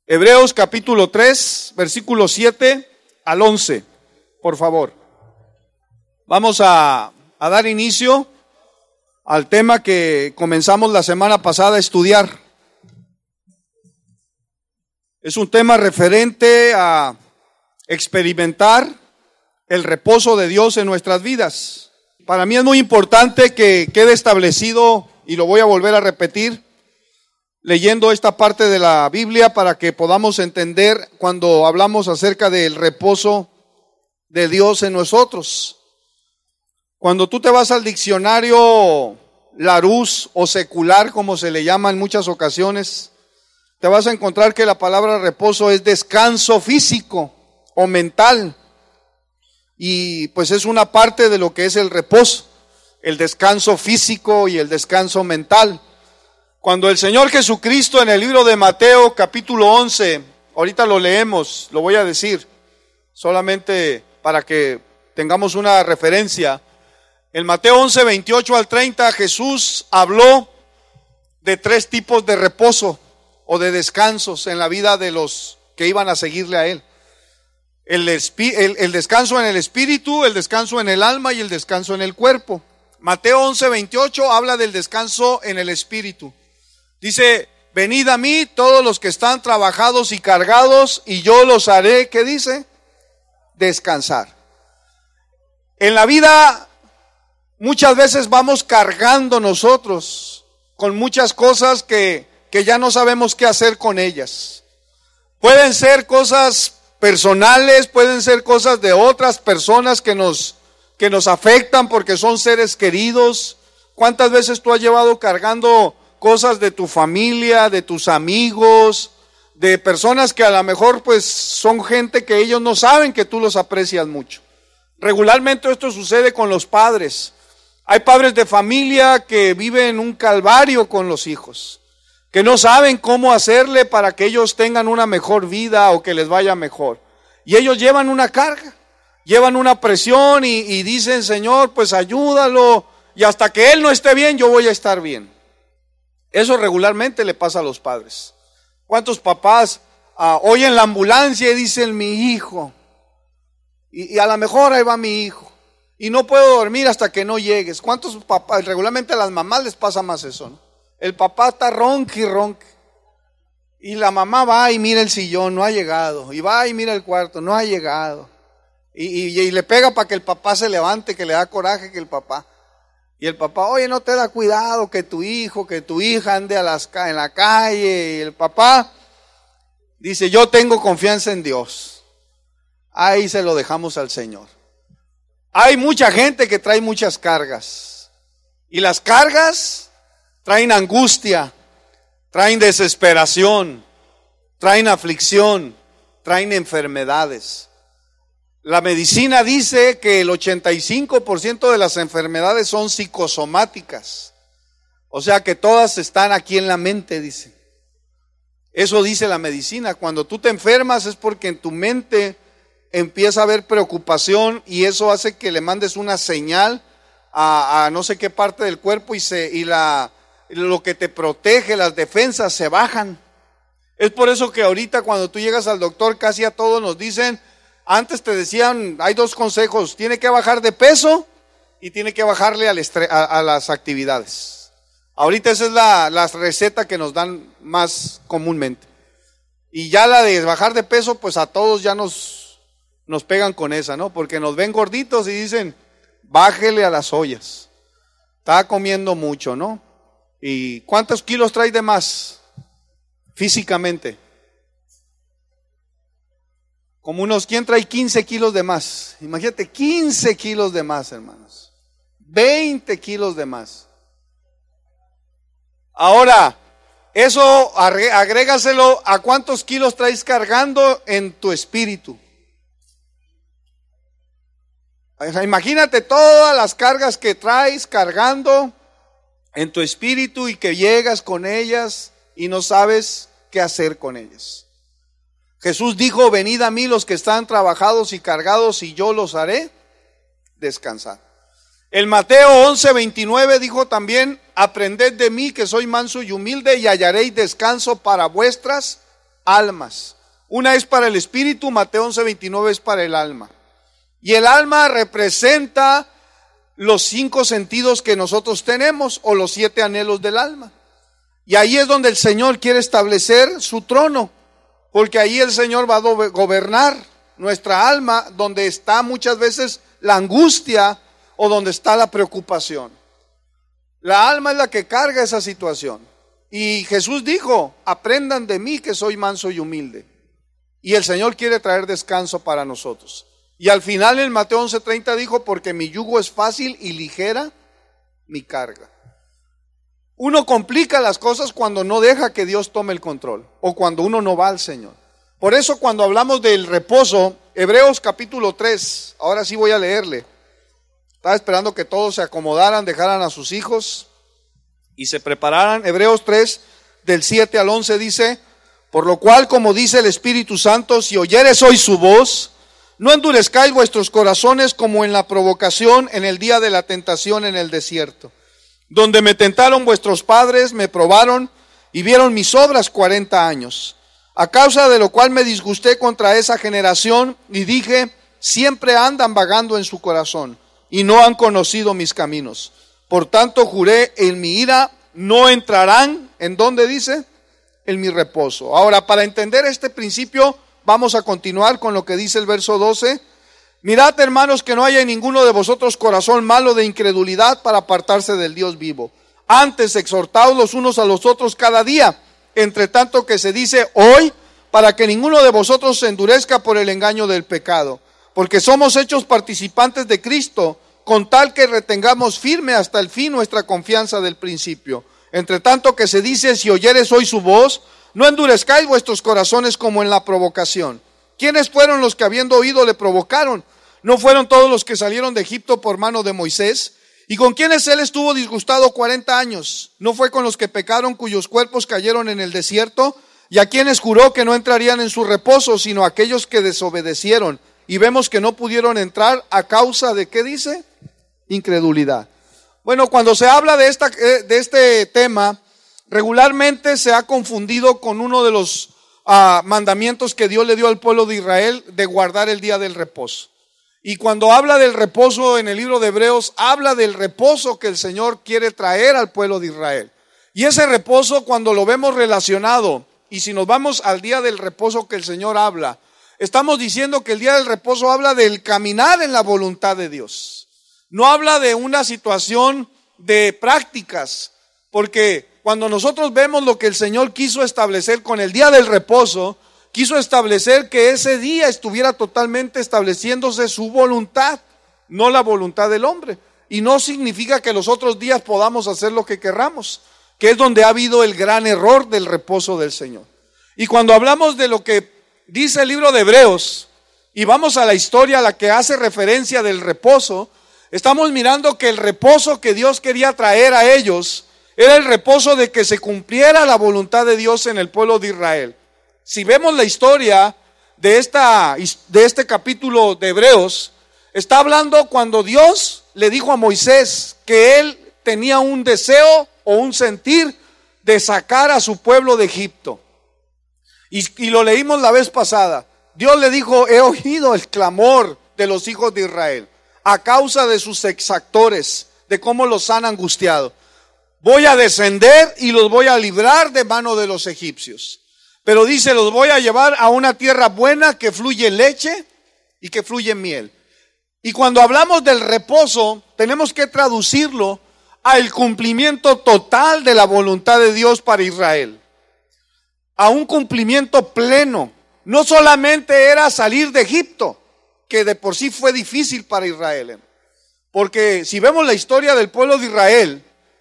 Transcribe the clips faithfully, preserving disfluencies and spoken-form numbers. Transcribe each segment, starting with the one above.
Hebreos capítulo tres, versículo siete al once, por favor. Vamos a, a dar inicio al tema que comenzamos la semana pasada a estudiar. Es un tema referente a experimentar el reposo de Dios en nuestras vidas. Para mí es muy importante que quede establecido, y lo voy a volver a repetir, leyendo esta parte de la Biblia para que podamos entender cuando hablamos acerca del reposo de Dios en nosotros. Cuando tú te vas al diccionario Larousse o secular, como se le llama en muchas ocasiones, te vas a encontrar que la palabra reposo es descanso físico o mental. Y pues es una parte de lo que es el reposo, el descanso físico y el descanso mental. Cuando el Señor Jesucristo en el libro de Mateo capítulo once, ahorita lo leemos, lo voy a decir, solamente para que tengamos una referencia. En Mateo once, veintiocho al treinta, Jesús habló de tres tipos de reposo o de descansos en la vida de los que iban a seguirle a Él. El, espi- el, el descanso en el espíritu, el descanso en el alma y el descanso en el cuerpo. Mateo once, veintiocho habla del descanso en el espíritu. Dice, venid a mí todos los que están trabajados y cargados y yo los haré, ¿qué dice? Descansar. En la vida muchas veces vamos cargando nosotros con muchas cosas que, que ya no sabemos qué hacer con ellas. Pueden ser cosas personales, pueden ser cosas de otras personas que nos, que nos afectan porque son seres queridos. ¿Cuántas veces tú has llevado cargando cosas de tu familia, de tus amigos, de personas que a lo mejor pues son gente que ellos no saben que tú los aprecias mucho? Regularmente esto sucede con los padres. Hay padres de familia que viven un calvario con los hijos, que no saben cómo hacerle para que ellos tengan una mejor vida o que les vaya mejor. Y ellos llevan una carga, llevan una presión y, y dicen, Señor, pues ayúdalo, y hasta que él no esté bien, yo voy a estar bien. Eso regularmente le pasa a los padres. ¿Cuántos papás uh, oyen la ambulancia y dicen, mi hijo? Y, y a lo mejor ahí va mi hijo. Y no puedo dormir hasta que no llegues. ¿Cuántos papás? Regularmente a las mamás les pasa más eso, ¿no? El papá está ronque y ronque. Y la mamá va y mira el sillón, no ha llegado. Y va y mira el cuarto, no ha llegado. Y, y, y le pega para que el papá se levante, que le da coraje que el papá. Y el papá, oye, no te da cuidado que tu hijo, que tu hija ande a las, en la calle. Y el papá dice, yo tengo confianza en Dios. Ahí se lo dejamos al Señor. Hay mucha gente que trae muchas cargas. Y las cargas traen angustia, traen desesperación, traen aflicción, traen enfermedades. La medicina dice que el ochenta y cinco por ciento de las enfermedades son psicosomáticas. O sea que todas están aquí en la mente, dice. Eso dice la medicina. Cuando tú te enfermas es porque en tu mente empieza a haber preocupación y eso hace que le mandes una señal a, a no sé qué parte del cuerpo y, se, y la, lo que te protege, las defensas se bajan. Es por eso que ahorita cuando tú llegas al doctor casi a todos nos dicen, antes te decían, hay dos consejos, tiene que bajar de peso y tiene que bajarle al estre- a, a las actividades. Ahorita esa es la, la receta que nos dan más comúnmente. Y ya la de bajar de peso, pues a todos ya nos, nos pegan con esa, ¿no? Porque nos ven gorditos y dicen, bájele a las ollas. Está comiendo mucho, ¿no? ¿Y cuántos kilos trae de más físicamente? Como unos, ¿quién trae quince kilos de más? Imagínate, quince kilos de más, hermanos. veinte kilos de más. Ahora, eso agrégaselo a cuántos kilos traes cargando en tu espíritu. Imagínate todas las cargas que traes cargando en tu espíritu y que llegas con ellas y no sabes qué hacer con ellas. Jesús dijo, venid a mí los que están trabajados y cargados y yo los haré descansar. El Mateo once, veintinueve dijo también, aprended de mí que soy manso y humilde y hallaréis descanso para vuestras almas. Una es para el espíritu, Mateo once veintinueve es para el alma. Y el alma representa los cinco sentidos que nosotros tenemos, o los siete anhelos del alma. Y ahí es donde el Señor quiere establecer su trono, porque ahí el Señor va a gobernar nuestra alma, donde está muchas veces la angustia o donde está la preocupación. La alma es la que carga esa situación. Y Jesús dijo, aprendan de mí que soy manso y humilde. Y el Señor quiere traer descanso para nosotros. Y al final en Mateo once treinta dijo, porque mi yugo es fácil y ligera mi carga. Uno complica las cosas cuando no deja que Dios tome el control, o cuando uno no va al Señor. Por eso cuando hablamos del reposo, Hebreos capítulo tres, ahora sí voy a leerle. Estaba esperando que todos se acomodaran, dejaran a sus hijos y se prepararan. Hebreos tres, del siete al once dice, por lo cual, como dice el Espíritu Santo, si oyeres hoy su voz, no endurezcáis vuestros corazones como en la provocación en el día de la tentación en el desierto, donde me tentaron vuestros padres, me probaron y vieron mis obras cuarenta años. A causa de lo cual me disgusté contra esa generación y dije, siempre andan vagando en su corazón y no han conocido mis caminos. Por tanto juré en mi ira, no entrarán, ¿en dónde dice? En mi reposo. Ahora, para entender este principio, vamos a continuar con lo que dice el verso doce. Mirad, hermanos, que no haya en ninguno de vosotros corazón malo de incredulidad para apartarse del Dios vivo. Antes, exhortaos los unos a los otros cada día, entre tanto que se dice hoy, para que ninguno de vosotros se endurezca por el engaño del pecado. Porque somos hechos participantes de Cristo, con tal que retengamos firme hasta el fin nuestra confianza del principio. Entre tanto que se dice, si oyeres hoy su voz, no endurezcáis vuestros corazones como en la provocación. ¿Quiénes fueron los que habiendo oído le provocaron? ¿No fueron todos los que salieron de Egipto por mano de Moisés? ¿Y con quiénes él estuvo disgustado cuarenta años? ¿No fue con los que pecaron, cuyos cuerpos cayeron en el desierto? ¿Y a quienes juró que no entrarían en su reposo, sino a aquellos que desobedecieron? Y vemos que no pudieron entrar a causa de, ¿qué dice? Incredulidad. Bueno, cuando se habla de, esta, de este tema, regularmente se ha confundido con uno de los uh, mandamientos que Dios le dio al pueblo de Israel de guardar el día del reposo. Y cuando habla del reposo en el libro de Hebreos, habla del reposo que el Señor quiere traer al pueblo de Israel. Y ese reposo, cuando lo vemos relacionado, y si nos vamos al día del reposo que el Señor habla, estamos diciendo que el día del reposo habla del caminar en la voluntad de Dios. No habla de una situación de prácticas, porque cuando nosotros vemos lo que el Señor quiso establecer con el día del reposo, quiso establecer que ese día estuviera totalmente estableciéndose su voluntad, no la voluntad del hombre. Y no significa que los otros días podamos hacer lo que querramos, que es donde ha habido el gran error del reposo del Señor. Y cuando hablamos de lo que dice el libro de Hebreos, y vamos a la historia a la que hace referencia del reposo, estamos mirando que el reposo que Dios quería traer a ellos era el reposo de que se cumpliera la voluntad de Dios en el pueblo de Israel. Si vemos la historia de, esta, de este capítulo de Hebreos, está hablando cuando Dios le dijo a Moisés que él tenía un deseo o un sentir de sacar a su pueblo de Egipto. Y, y lo leímos la vez pasada. Dios le dijo, he oído el clamor de los hijos de Israel a causa de sus exactores, de cómo los han angustiado. Voy a descender y los voy a librar de mano de los egipcios. Pero dice, los voy a llevar a una tierra buena que fluye leche y que fluye miel. Y cuando hablamos del reposo, tenemos que traducirlo al cumplimiento total de la voluntad de Dios para Israel. A un cumplimiento pleno. No solamente era salir de Egipto, que de por sí fue difícil para Israel. Porque si vemos la historia del pueblo de Israel,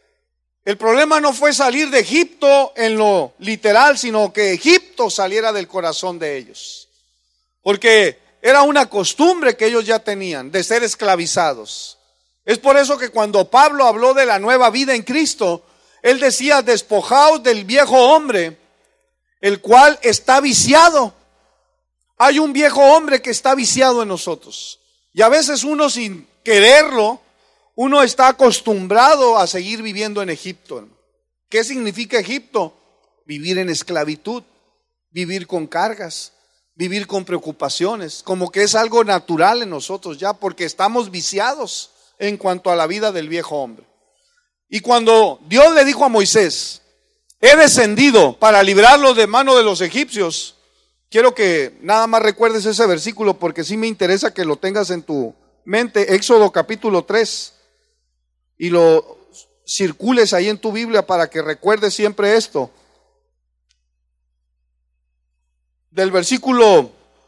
el problema no fue salir de Egipto en lo literal, sino que Egipto saliera del corazón de ellos. Porque era una costumbre que ellos ya tenían de ser esclavizados. Es por eso que cuando Pablo habló de la nueva vida en Cristo, él decía, despojaos del viejo hombre, el cual está viciado. Hay un viejo hombre que está viciado en nosotros. Y a veces uno sin quererlo, uno está acostumbrado a seguir viviendo en Egipto. ¿Qué significa Egipto? Vivir en esclavitud, vivir con cargas, vivir con preocupaciones, como que es algo natural en nosotros ya, porque estamos viciados en cuanto a la vida del viejo hombre. Y cuando Dios le dijo a Moisés, he descendido para librarlos de mano de los egipcios, quiero que nada más recuerdes ese versículo porque sí me interesa que lo tengas en tu mente, Éxodo capítulo tres, y lo circules ahí en tu Biblia para que recuerdes siempre esto. Del versículo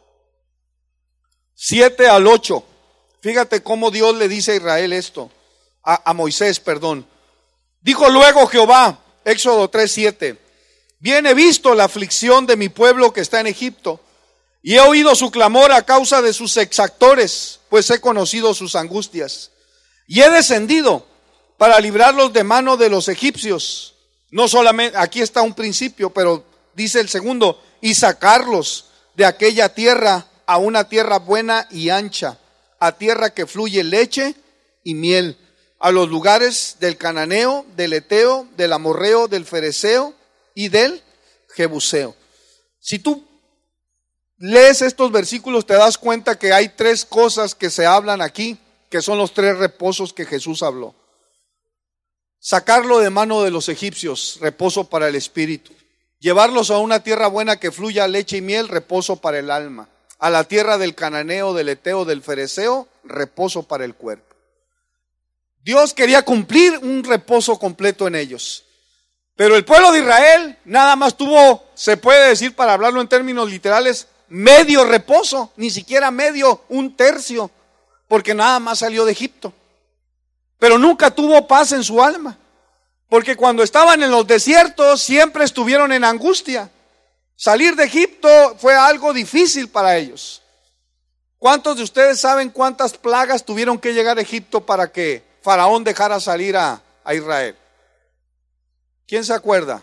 siete al ocho, fíjate cómo Dios le dice a Israel esto, a, a Moisés, perdón. Dijo luego Jehová, Éxodo tres, siete, bien he visto la aflicción de mi pueblo que está en Egipto, y he oído su clamor a causa de sus exactores, pues he conocido sus angustias. Y he descendido para librarlos de mano de los egipcios. No solamente, aquí está un principio, pero dice el segundo, y sacarlos de aquella tierra a una tierra buena y ancha, a tierra que fluye leche y miel, a los lugares del cananeo, del eteo, del amorreo, del fereceo y del jebuseo. Si tú lees estos versículos te das cuenta que hay tres cosas que se hablan aquí, que son los tres reposos que Jesús habló. Sacarlo de mano de los egipcios, reposo para el espíritu. Llevarlos a una tierra buena que fluya leche y miel, reposo para el alma. A la tierra del cananeo, del eteo, del fereceo, reposo para el cuerpo. Dios quería cumplir un reposo completo en ellos. Pero el pueblo de Israel nada más tuvo, se puede decir para hablarlo en términos literales, medio reposo, ni siquiera medio, un tercio, porque nada más salió de Egipto. Pero nunca tuvo paz en su alma, porque cuando estaban en los desiertos siempre estuvieron en angustia. Salir de Egipto fue algo difícil para ellos. ¿Cuántos de ustedes saben cuántas plagas tuvieron que llegar a Egipto para que Faraón dejara salir a, a Israel? ¿Quién se acuerda?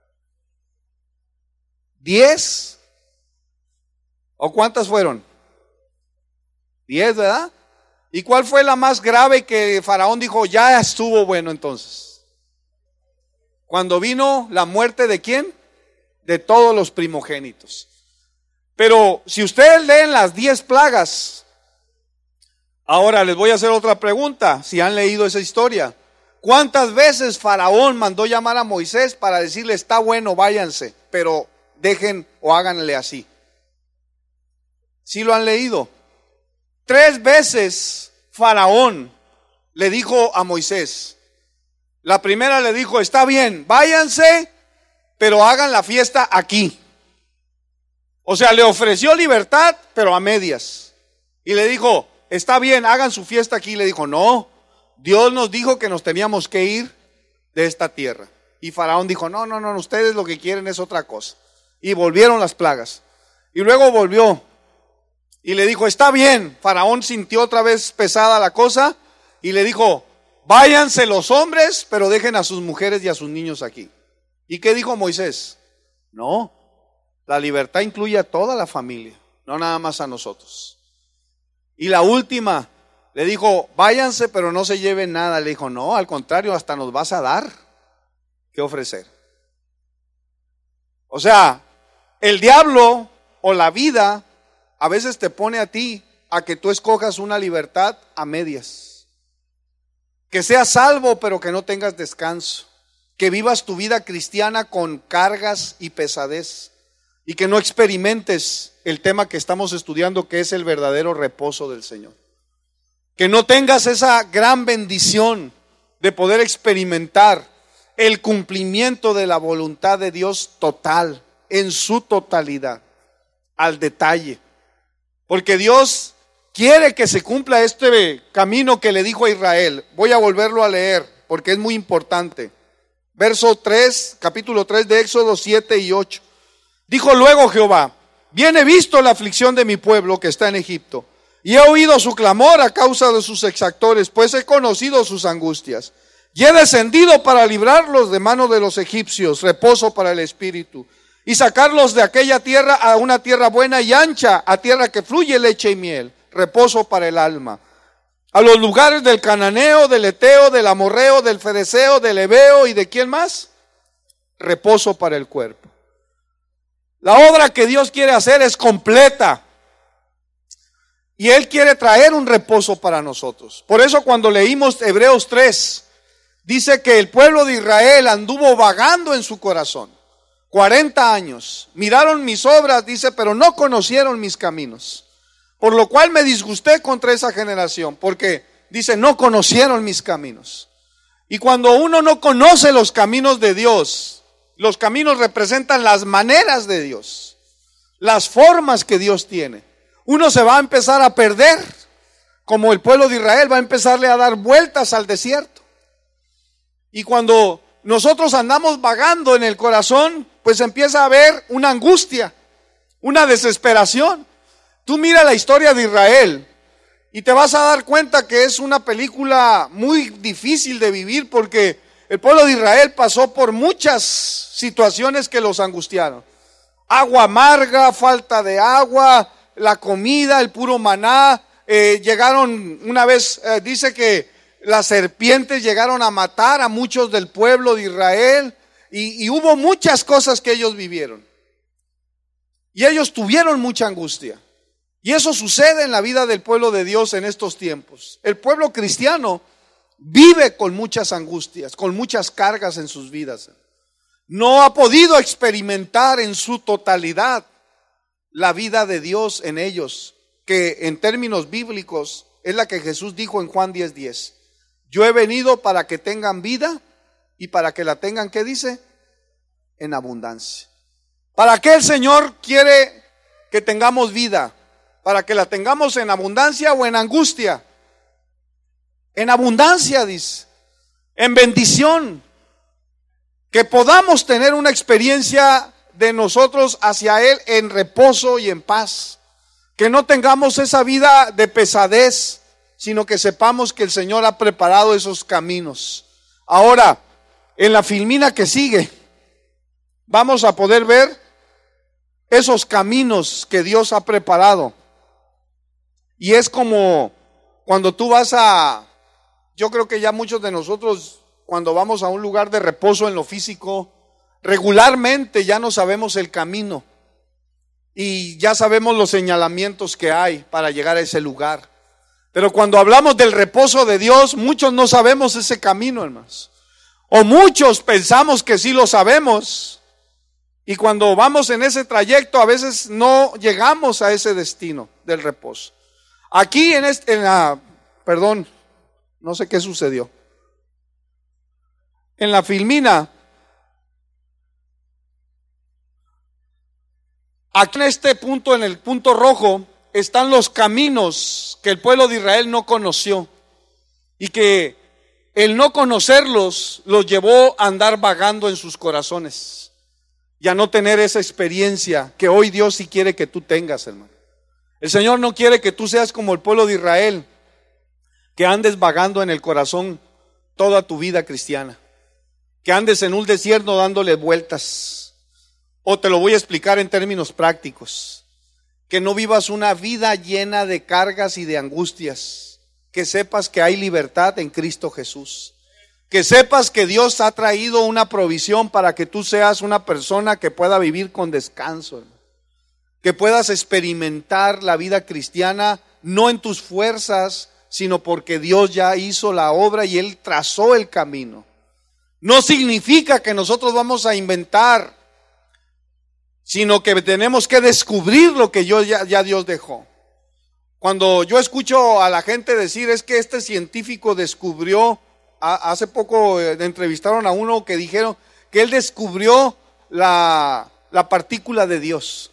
¿Diez? ¿O cuántas fueron? Diez, ¿verdad? ¿Y cuál fue la más grave que Faraón dijo, ya estuvo bueno entonces? Cuando vino la muerte de ¿quién? De todos los primogénitos. Pero si ustedes leen las diez plagas, ahora les voy a hacer otra pregunta, si han leído esa historia. ¿Cuántas veces Faraón mandó llamar a Moisés para decirle, está bueno, váyanse, pero dejen o háganle así? ¿Sí lo han leído? Tres veces Faraón le dijo a Moisés. La primera le dijo, está bien, váyanse, pero hagan la fiesta aquí. O sea, le ofreció libertad, pero a medias. Y le dijo, está bien, hagan su fiesta aquí. Y le dijo, no, Dios nos dijo que nos teníamos que ir de esta tierra. Y Faraón dijo, no, no, no, ustedes lo que quieren es otra cosa. Y volvieron las plagas. Y luego volvió. Y le dijo, está bien. Faraón sintió otra vez pesada la cosa. Y le dijo, váyanse los hombres, pero dejen a sus mujeres y a sus niños aquí. ¿Y qué dijo Moisés? No, la libertad incluye a toda la familia, no nada más a nosotros. Y la última, le dijo, váyanse, pero no se lleven nada. Le dijo, no, al contrario, hasta nos vas a dar qué ofrecer. O sea, el diablo o la vida a veces te pone a ti a que tú escojas una libertad a medias. Que seas salvo, pero que no tengas descanso. Que vivas tu vida cristiana con cargas y pesadez. Y que no experimentes el tema que estamos estudiando, que es el verdadero reposo del Señor. Que no tengas esa gran bendición de poder experimentar el cumplimiento de la voluntad de Dios total, en su totalidad, al detalle. Porque Dios quiere que se cumpla este camino que le dijo a Israel. Voy a volverlo a leer porque es muy importante. Verso tres, capítulo tres de Éxodo siete y ocho. Dijo luego Jehová, bien he visto la aflicción de mi pueblo que está en Egipto, y he oído su clamor a causa de sus exactores, pues he conocido sus angustias. Y he descendido para librarlos de mano de los egipcios, reposo para el espíritu, y sacarlos de aquella tierra a una tierra buena y ancha, a tierra que fluye leche y miel, reposo para el alma. A los lugares del cananeo, del eteo, del amorreo, del fereceo, del heveo y de quién más, reposo para el cuerpo. La obra que Dios quiere hacer es completa. Y Él quiere traer un reposo para nosotros. Por eso cuando leímos Hebreos tres, dice que el pueblo de Israel anduvo vagando en su corazón. cuarenta años. Miraron mis obras, dice, pero no conocieron mis caminos. Por lo cual me disgusté contra esa generación, porque dice, no conocieron mis caminos. Y cuando uno no conoce los caminos de Dios, los caminos representan las maneras de Dios, las formas que Dios tiene. Uno se va a empezar a perder, como el pueblo de Israel va a empezarle a dar vueltas al desierto. Y cuando nosotros andamos vagando en el corazón, pues empieza a haber una angustia, una desesperación. Tú mira la historia de Israel y te vas a dar cuenta que es una película muy difícil de vivir, porque el pueblo de Israel pasó por muchas situaciones que los angustiaron. Agua amarga, falta de agua, la comida, el puro maná. Eh, llegaron una vez, eh, dice que las serpientes llegaron a matar a muchos del pueblo de Israel, y, y hubo muchas cosas que ellos vivieron. Y ellos tuvieron mucha angustia. Y eso sucede en la vida del pueblo de Dios en estos tiempos. El pueblo cristiano vive con muchas angustias, con muchas cargas en sus vidas. No ha podido experimentar en su totalidad la vida de Dios en ellos, que en términos bíblicos es la que Jesús dijo en Juan diez diez. Yo he venido para que tengan vida y para que la tengan, ¿qué dice? En abundancia. ¿Para qué el Señor quiere que tengamos vida? ¿Para que la tengamos en abundancia o en angustia? En abundancia, dice, en bendición, que podamos tener una experiencia de nosotros hacia Él en reposo y en paz, que no tengamos esa vida de pesadez, sino que sepamos que el Señor ha preparado esos caminos. Ahora, en la filmina que sigue, vamos a poder ver esos caminos que Dios ha preparado. Y es como cuando tú vas a, yo creo que ya muchos de nosotros, cuando vamos a un lugar de reposo en lo físico, regularmente ya no sabemos el camino y ya sabemos los señalamientos que hay para llegar a ese lugar. Pero cuando hablamos del reposo de Dios, muchos no sabemos ese camino, hermanos. O muchos pensamos que sí lo sabemos, y cuando vamos en ese trayecto a veces no llegamos a ese destino del reposo. Aquí en, este, en la, perdón, no sé qué sucedió. En la filmina, aquí en este punto, en el punto rojo, están los caminos que el pueblo de Israel no conoció, y que el no conocerlos los llevó a andar vagando en sus corazones y a no tener esa experiencia que hoy Dios sí quiere que tú tengas, hermano. El Señor no quiere que tú seas como el pueblo de Israel, que andes vagando en el corazón toda tu vida cristiana, que andes en un desierto dándole vueltas. O te lo voy a explicar en términos prácticos: que no vivas una vida llena de cargas y de angustias, que sepas que hay libertad en Cristo Jesús, que sepas que Dios ha traído una provisión para que tú seas una persona que pueda vivir con descanso, hermano. Que puedas experimentar la vida cristiana no en tus fuerzas, sino porque Dios ya hizo la obra y Él trazó el camino. No significa que nosotros vamos a inventar, sino que tenemos que descubrir lo que yo, ya, ya Dios dejó. Cuando yo escucho a la gente decir, es que este científico descubrió, a, hace poco eh, entrevistaron a uno que dijeron que él descubrió la, la partícula de Dios.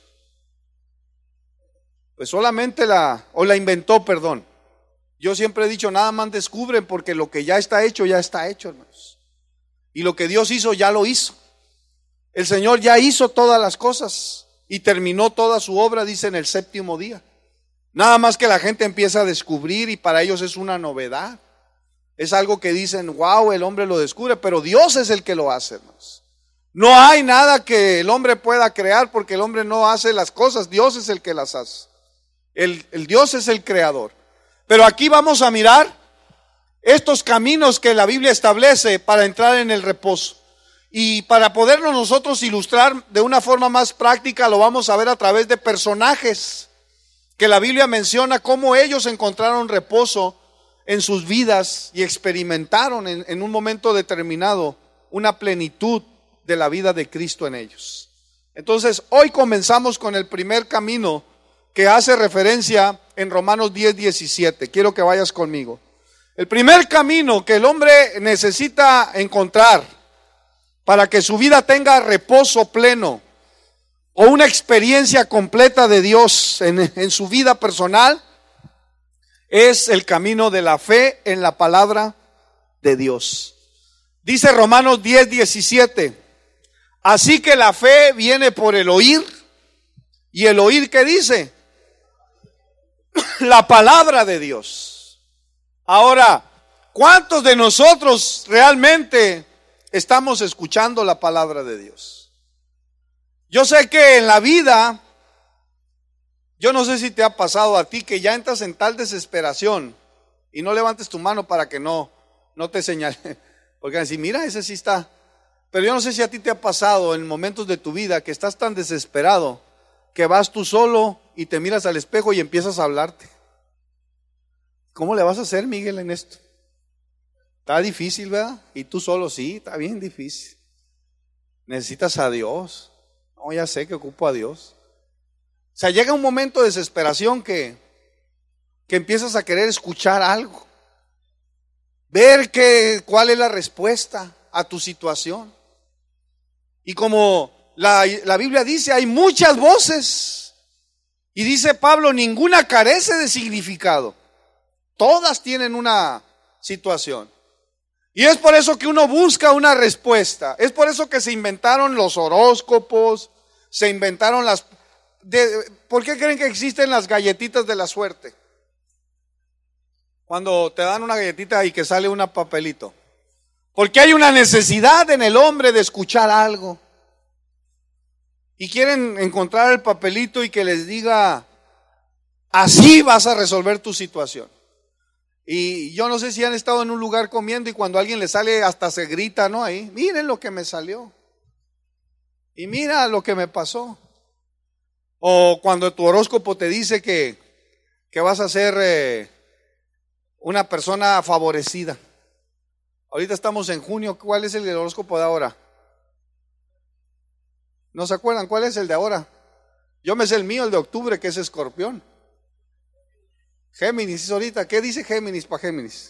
Pues solamente la, o la inventó, perdón. Yo siempre he dicho, nada más descubren, porque lo que ya está hecho, ya está hecho, hermanos. Y lo que Dios hizo, ya lo hizo. El Señor ya hizo todas las cosas y terminó toda su obra, dice, en el séptimo día. Nada más que la gente empieza a descubrir, y para ellos es una novedad. Es algo que dicen, wow, el hombre lo descubre, pero Dios es el que lo hace, hermanos. No hay nada que el hombre pueda crear, porque el hombre no hace las cosas, Dios es el que las hace. El, el Dios es el creador. Pero aquí vamos a mirar estos caminos que la Biblia establece para entrar en el reposo. Y para podernos nosotros ilustrar de una forma más práctica, lo vamos a ver a través de personajes que la Biblia menciona cómo ellos encontraron reposo en sus vidas y experimentaron en, en un momento determinado una plenitud de la vida de Cristo en ellos. Entonces, hoy comenzamos con el primer camino que hace referencia en Romanos diez, diecisiete. Quiero que vayas conmigo. El primer camino que el hombre necesita encontrar para que su vida tenga reposo pleno o una experiencia completa de Dios en, en su vida personal es el camino de la fe en la palabra de Dios. Dice Romanos diez, diecisiete. Así que la fe viene por el oír, y el oír, ¿qué dice? La palabra de Dios. Ahora, ¿cuántos de nosotros realmente estamos escuchando la palabra de Dios? Yo sé que en la vida, yo no sé si te ha pasado a ti que ya entras en tal desesperación y no levantes tu mano para que no, no te señale, porque van a decir, mira, ese sí está. Pero yo no sé si a ti te ha pasado en momentos de tu vida que estás tan desesperado que vas tú solo y te miras al espejo y empiezas a hablarte. ¿Cómo le vas a hacer, Miguel, en esto? Está difícil, ¿verdad? Y tú solo, sí, está bien difícil. Necesitas a Dios. No, ya sé que ocupo a Dios. O sea, llega un momento de desesperación que, que empiezas a querer escuchar algo. Ver que, cuál es la respuesta a tu situación. Y como la, la Biblia dice, hay muchas voces. Y dice Pablo, ninguna carece de significado. Todas tienen una situación. Y es por eso que uno busca una respuesta. Es por eso que se inventaron los horóscopos, se inventaron las... De, ¿por qué creen que existen las galletitas de la suerte? Cuando te dan una galletita y que sale un papelito. Porque hay una necesidad en el hombre de escuchar algo. Y quieren encontrar el papelito y que les diga, así vas a resolver tu situación. Y yo no sé si han estado en un lugar comiendo y cuando a alguien le sale hasta se grita, ¿no? Ahí, miren lo que me salió. Y mira lo que me pasó. O cuando tu horóscopo te dice que, que vas a ser eh, una persona favorecida. Ahorita estamos en junio, ¿cuál es el horóscopo de ahora? ¿No se acuerdan cuál es el de ahora? Yo me sé el mío, el de octubre, que es Escorpión. Géminis, ahorita, ¿qué dice Géminis para Géminis?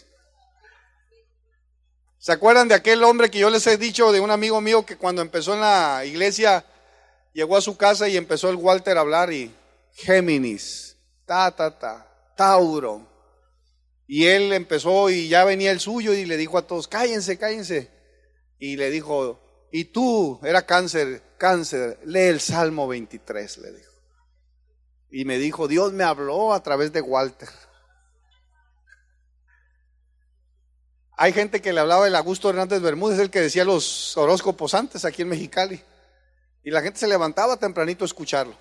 ¿Se acuerdan de aquel hombre que yo les he dicho de un amigo mío que cuando empezó en la iglesia, llegó a su casa y empezó el Walter a hablar y Géminis, ta, ta, ta, Tauro. Y él empezó y ya venía el suyo y le dijo a todos, cállense, cállense. Y le dijo, y tú, era cáncer, cáncer, lee el Salmo veintitrés, le dijo. Y me dijo, Dios me habló a través de Walter. Hay gente que le hablaba del Augusto Hernández Bermúdez, el que decía los horóscopos antes aquí en Mexicali. Y la gente se levantaba tempranito a escucharlo.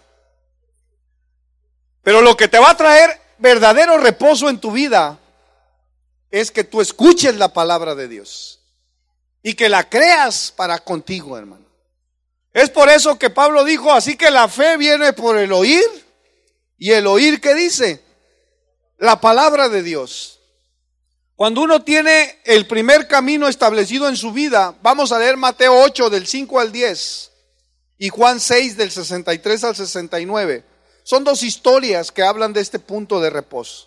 Pero lo que te va a traer verdadero reposo en tu vida es que tú escuches la palabra de Dios y que la creas para contigo, hermano. Es por eso que Pablo dijo, así que la fe viene por el oír, y el oír, ¿qué dice? La palabra de Dios. Cuando uno tiene el primer camino establecido en su vida, vamos a leer Mateo ocho del cinco al diez y Juan seis del sesenta y tres al sesenta y nueve. Son dos historias que hablan de este punto de reposo.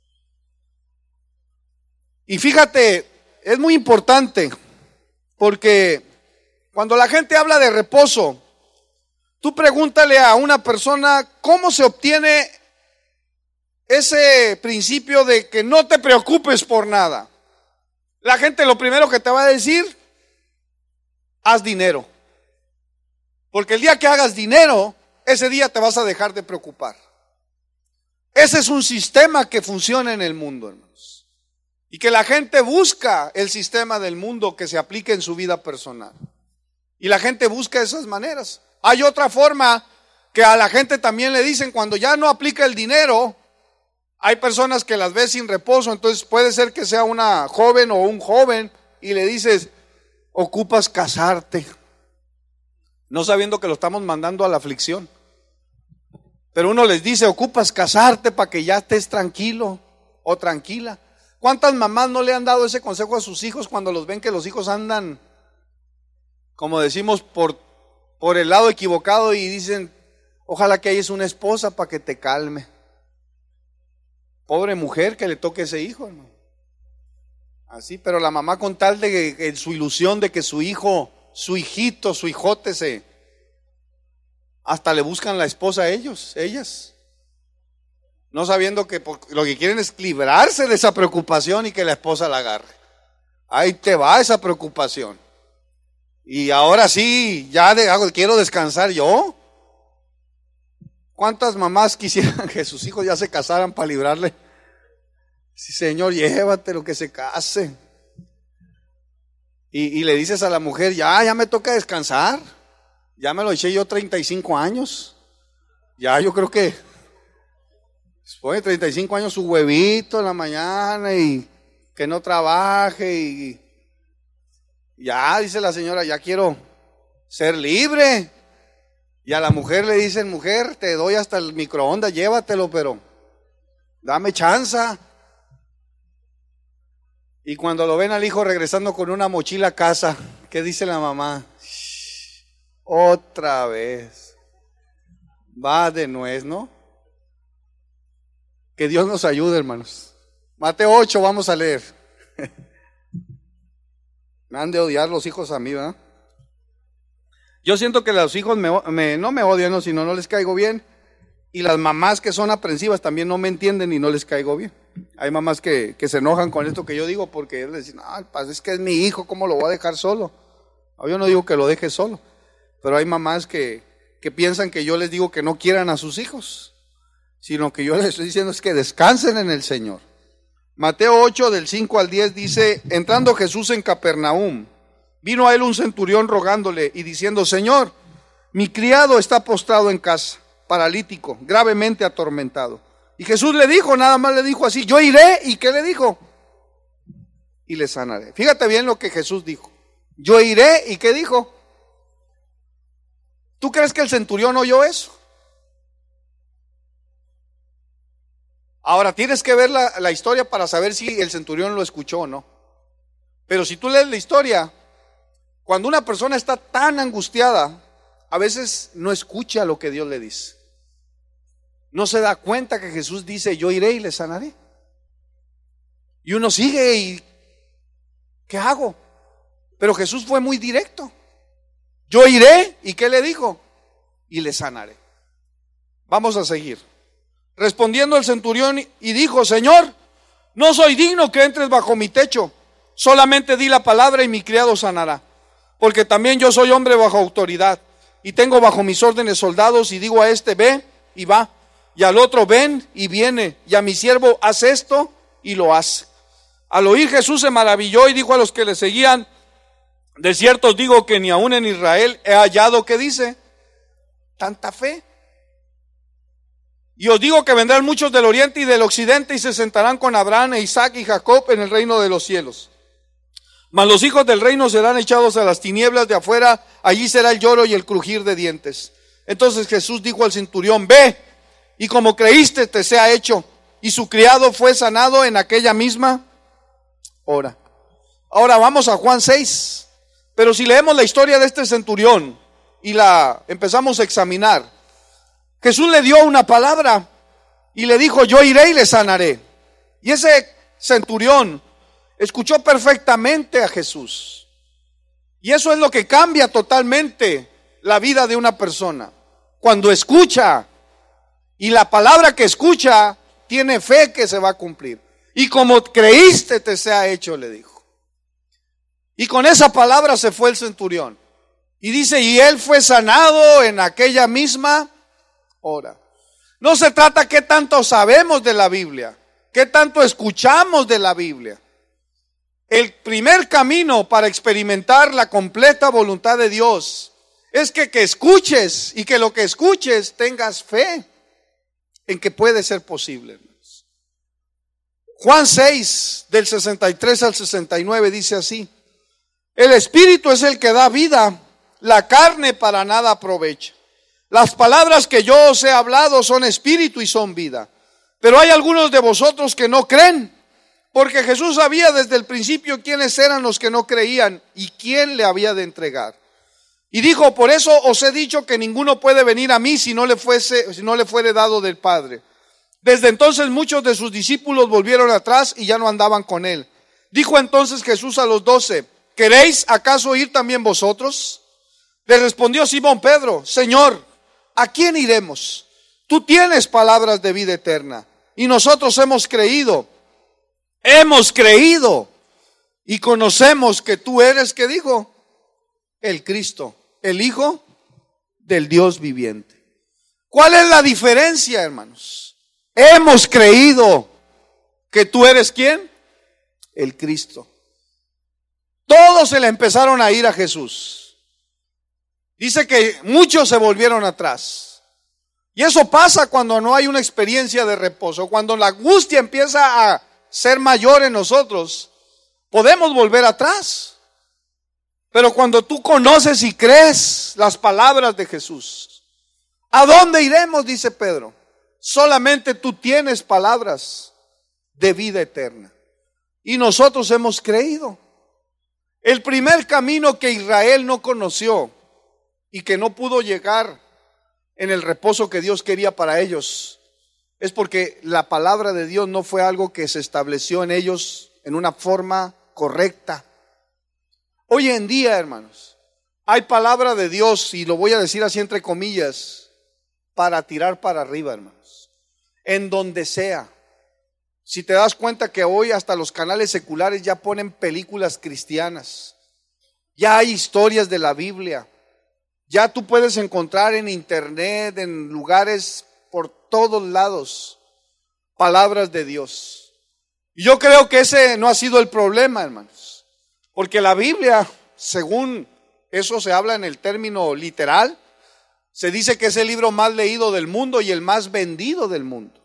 Y fíjate, es muy importante porque cuando la gente habla de reposo, tú pregúntale a una persona cómo se obtiene ese principio de que no te preocupes por nada. La gente lo primero que te va a decir, haz dinero. Porque el día que hagas dinero, ese día te vas a dejar de preocupar. Ese es un sistema que funciona en el mundo, hermanos. Y que la gente busca el sistema del mundo que se aplique en su vida personal. Y la gente busca esas maneras. Hay otra forma que a la gente también le dicen, cuando ya no aplica el dinero, hay personas que las ves sin reposo, entonces puede ser que sea una joven o un joven y le dices, ocupas casarte, no sabiendo que lo estamos mandando a la aflicción. Pero uno les dice, ocupas casarte para que ya estés tranquilo o tranquila. ¿Cuántas mamás no le han dado ese consejo a sus hijos cuando los ven que los hijos andan, como decimos, por, por el lado equivocado, y dicen, ojalá que hayas una esposa para que te calme? Pobre mujer que le toque ese hijo, hermano. Así, pero la mamá, con tal de que, en su ilusión de que su hijo, su hijito, su hijote se, hasta le buscan la esposa a ellos, ellas, no sabiendo que lo que quieren es librarse de esa preocupación y que la esposa la agarre. Ahí te va esa preocupación. Y ahora sí, ya de, quiero descansar yo. ¿Cuántas mamás quisieran que sus hijos ya se casaran para librarle? Sí, Señor, llévatelo, que se case. Y, y le dices a la mujer, ya, ya me toca descansar. Ya me lo eché yo treinta y cinco años. Ya yo creo que después de treinta y cinco años su huevito en la mañana y que no trabaje. Y ya, dice la señora, ya quiero ser libre. Y a la mujer le dicen, mujer, te doy hasta el microondas, llévatelo, pero dame chanza. Y cuando lo ven al hijo regresando con una mochila a casa, ¿qué dice la mamá? Shh, otra vez. Va de nuez, ¿no? Que Dios nos ayude, hermanos. Mateo ocho, vamos a leer. Me han de odiar los hijos a mí, ¿verdad? Yo siento que los hijos me, me, no me odian, no, sino no les caigo bien. Y las mamás que son aprensivas también no me entienden y no les caigo bien. Hay mamás que, que se enojan con esto que yo digo, porque ellos les dicen, ah, es que es mi hijo, ¿cómo lo voy a dejar solo? No, yo no digo que lo deje solo, pero hay mamás que, que piensan que yo les digo que no quieran a sus hijos, sino que yo les estoy diciendo es que descansen en el Señor. Mateo ocho, del cinco al diez dice, entrando Jesús en Capernaum, vino a él un centurión rogándole y diciendo, Señor, mi criado está postrado en casa, paralítico, gravemente atormentado. Y Jesús le dijo, nada más le dijo así, yo iré, ¿y qué le dijo? Y le sanaré. Fíjate bien lo que Jesús dijo. Yo iré, ¿y qué dijo? ¿Tú crees que el centurión oyó eso? Ahora tienes que ver la, la historia para saber si el centurión lo escuchó o no. Pero si tú lees la historia, cuando una persona está tan angustiada, a veces no escucha lo que Dios le dice. No se da cuenta que Jesús dice, yo iré y le sanaré. Y uno sigue y, ¿qué hago? Pero Jesús fue muy directo. Yo iré, ¿y qué le dijo? Y le sanaré. Vamos a seguir. Respondiendo el centurión y dijo, Señor, no soy digno que entres bajo mi techo. Solamente di la palabra y mi criado sanará. Porque también yo soy hombre bajo autoridad. Y tengo bajo mis órdenes soldados y digo a este, ve y va. Y al otro, ven y viene. Y a mi siervo, haz esto y lo hace. Al oír Jesús se maravilló y dijo a los que le seguían, de cierto os digo que ni aún en Israel he hallado, ¿qué dice? Tanta fe. Y os digo que vendrán muchos del oriente y del occidente y se sentarán con Abraham, e Isaac y Jacob en el reino de los cielos. Mas los hijos del reino serán echados a las tinieblas de afuera, allí será el lloro y el crujir de dientes. Entonces Jesús dijo al centurión, ve, y como creíste te sea hecho. Y su criado fue sanado en aquella misma hora. Ahora vamos a Juan seis. Pero si leemos la historia de este centurión y la empezamos a examinar, Jesús le dio una palabra y le dijo, yo iré y le sanaré. Y ese centurión escuchó perfectamente a Jesús. Y eso es lo que cambia totalmente la vida de una persona. Cuando escucha, y la palabra que escucha tiene fe que se va a cumplir. Y como creíste te sea hecho, le dijo. Y con esa palabra se fue el centurión. Y dice, y él fue sanado en aquella misma hora. No se trata qué tanto sabemos de la Biblia, qué tanto escuchamos de la Biblia. El primer camino para experimentar la completa voluntad de Dios es que, que escuches y que lo que escuches tengas fe en que puede ser posible. Juan seis, del sesenta y tres al sesenta y nueve dice así, el Espíritu es el que da vida, la carne para nada aprovecha. Las palabras que yo os he hablado son espíritu y son vida. Pero hay algunos de vosotros que no creen, porque Jesús sabía desde el principio quiénes eran los que no creían y quién le había de entregar. Y dijo, por eso os he dicho que ninguno puede venir a mí si no le fuese, si no le fuere dado del Padre. Desde entonces muchos de sus discípulos volvieron atrás y ya no andaban con él. Dijo entonces Jesús a los doce, ¿queréis acaso ir también vosotros? Le respondió Simón Pedro, Señor, ¿a quién iremos? Tú tienes palabras de vida eterna y nosotros hemos creído, hemos creído y conocemos que tú eres, ¿qué dijo? El Cristo, el Hijo del Dios viviente. ¿Cuál es la diferencia, hermanos? Hemos creído que tú eres ¿quién? El Cristo. Todos se le empezaron a ir a Jesús. Dice que muchos se volvieron atrás. Y eso pasa cuando no hay una experiencia de reposo. Cuando la angustia empieza a ser mayor en nosotros, podemos volver atrás. Pero cuando tú conoces y crees las palabras de Jesús, ¿a dónde iremos? Dice Pedro. Solamente tú tienes palabras de vida eterna. Y nosotros hemos creído. El primer camino que Israel no conoció y que no pudo llegar en el reposo que Dios quería para ellos, es porque la palabra de Dios no fue algo que se estableció en ellos en una forma correcta. Hoy en día, hermanos, hay palabra de Dios, y lo voy a decir así entre comillas, para tirar para arriba, hermanos, en donde sea. Si te das cuenta que hoy hasta los canales seculares ya ponen películas cristianas, ya hay historias de la Biblia, ya tú puedes encontrar en internet, en lugares por todos lados, palabras de Dios. Y yo creo que ese no ha sido el problema, hermanos, porque la Biblia, según eso se habla en el término literal, se dice que es el libro más leído del mundo y el más vendido del mundo.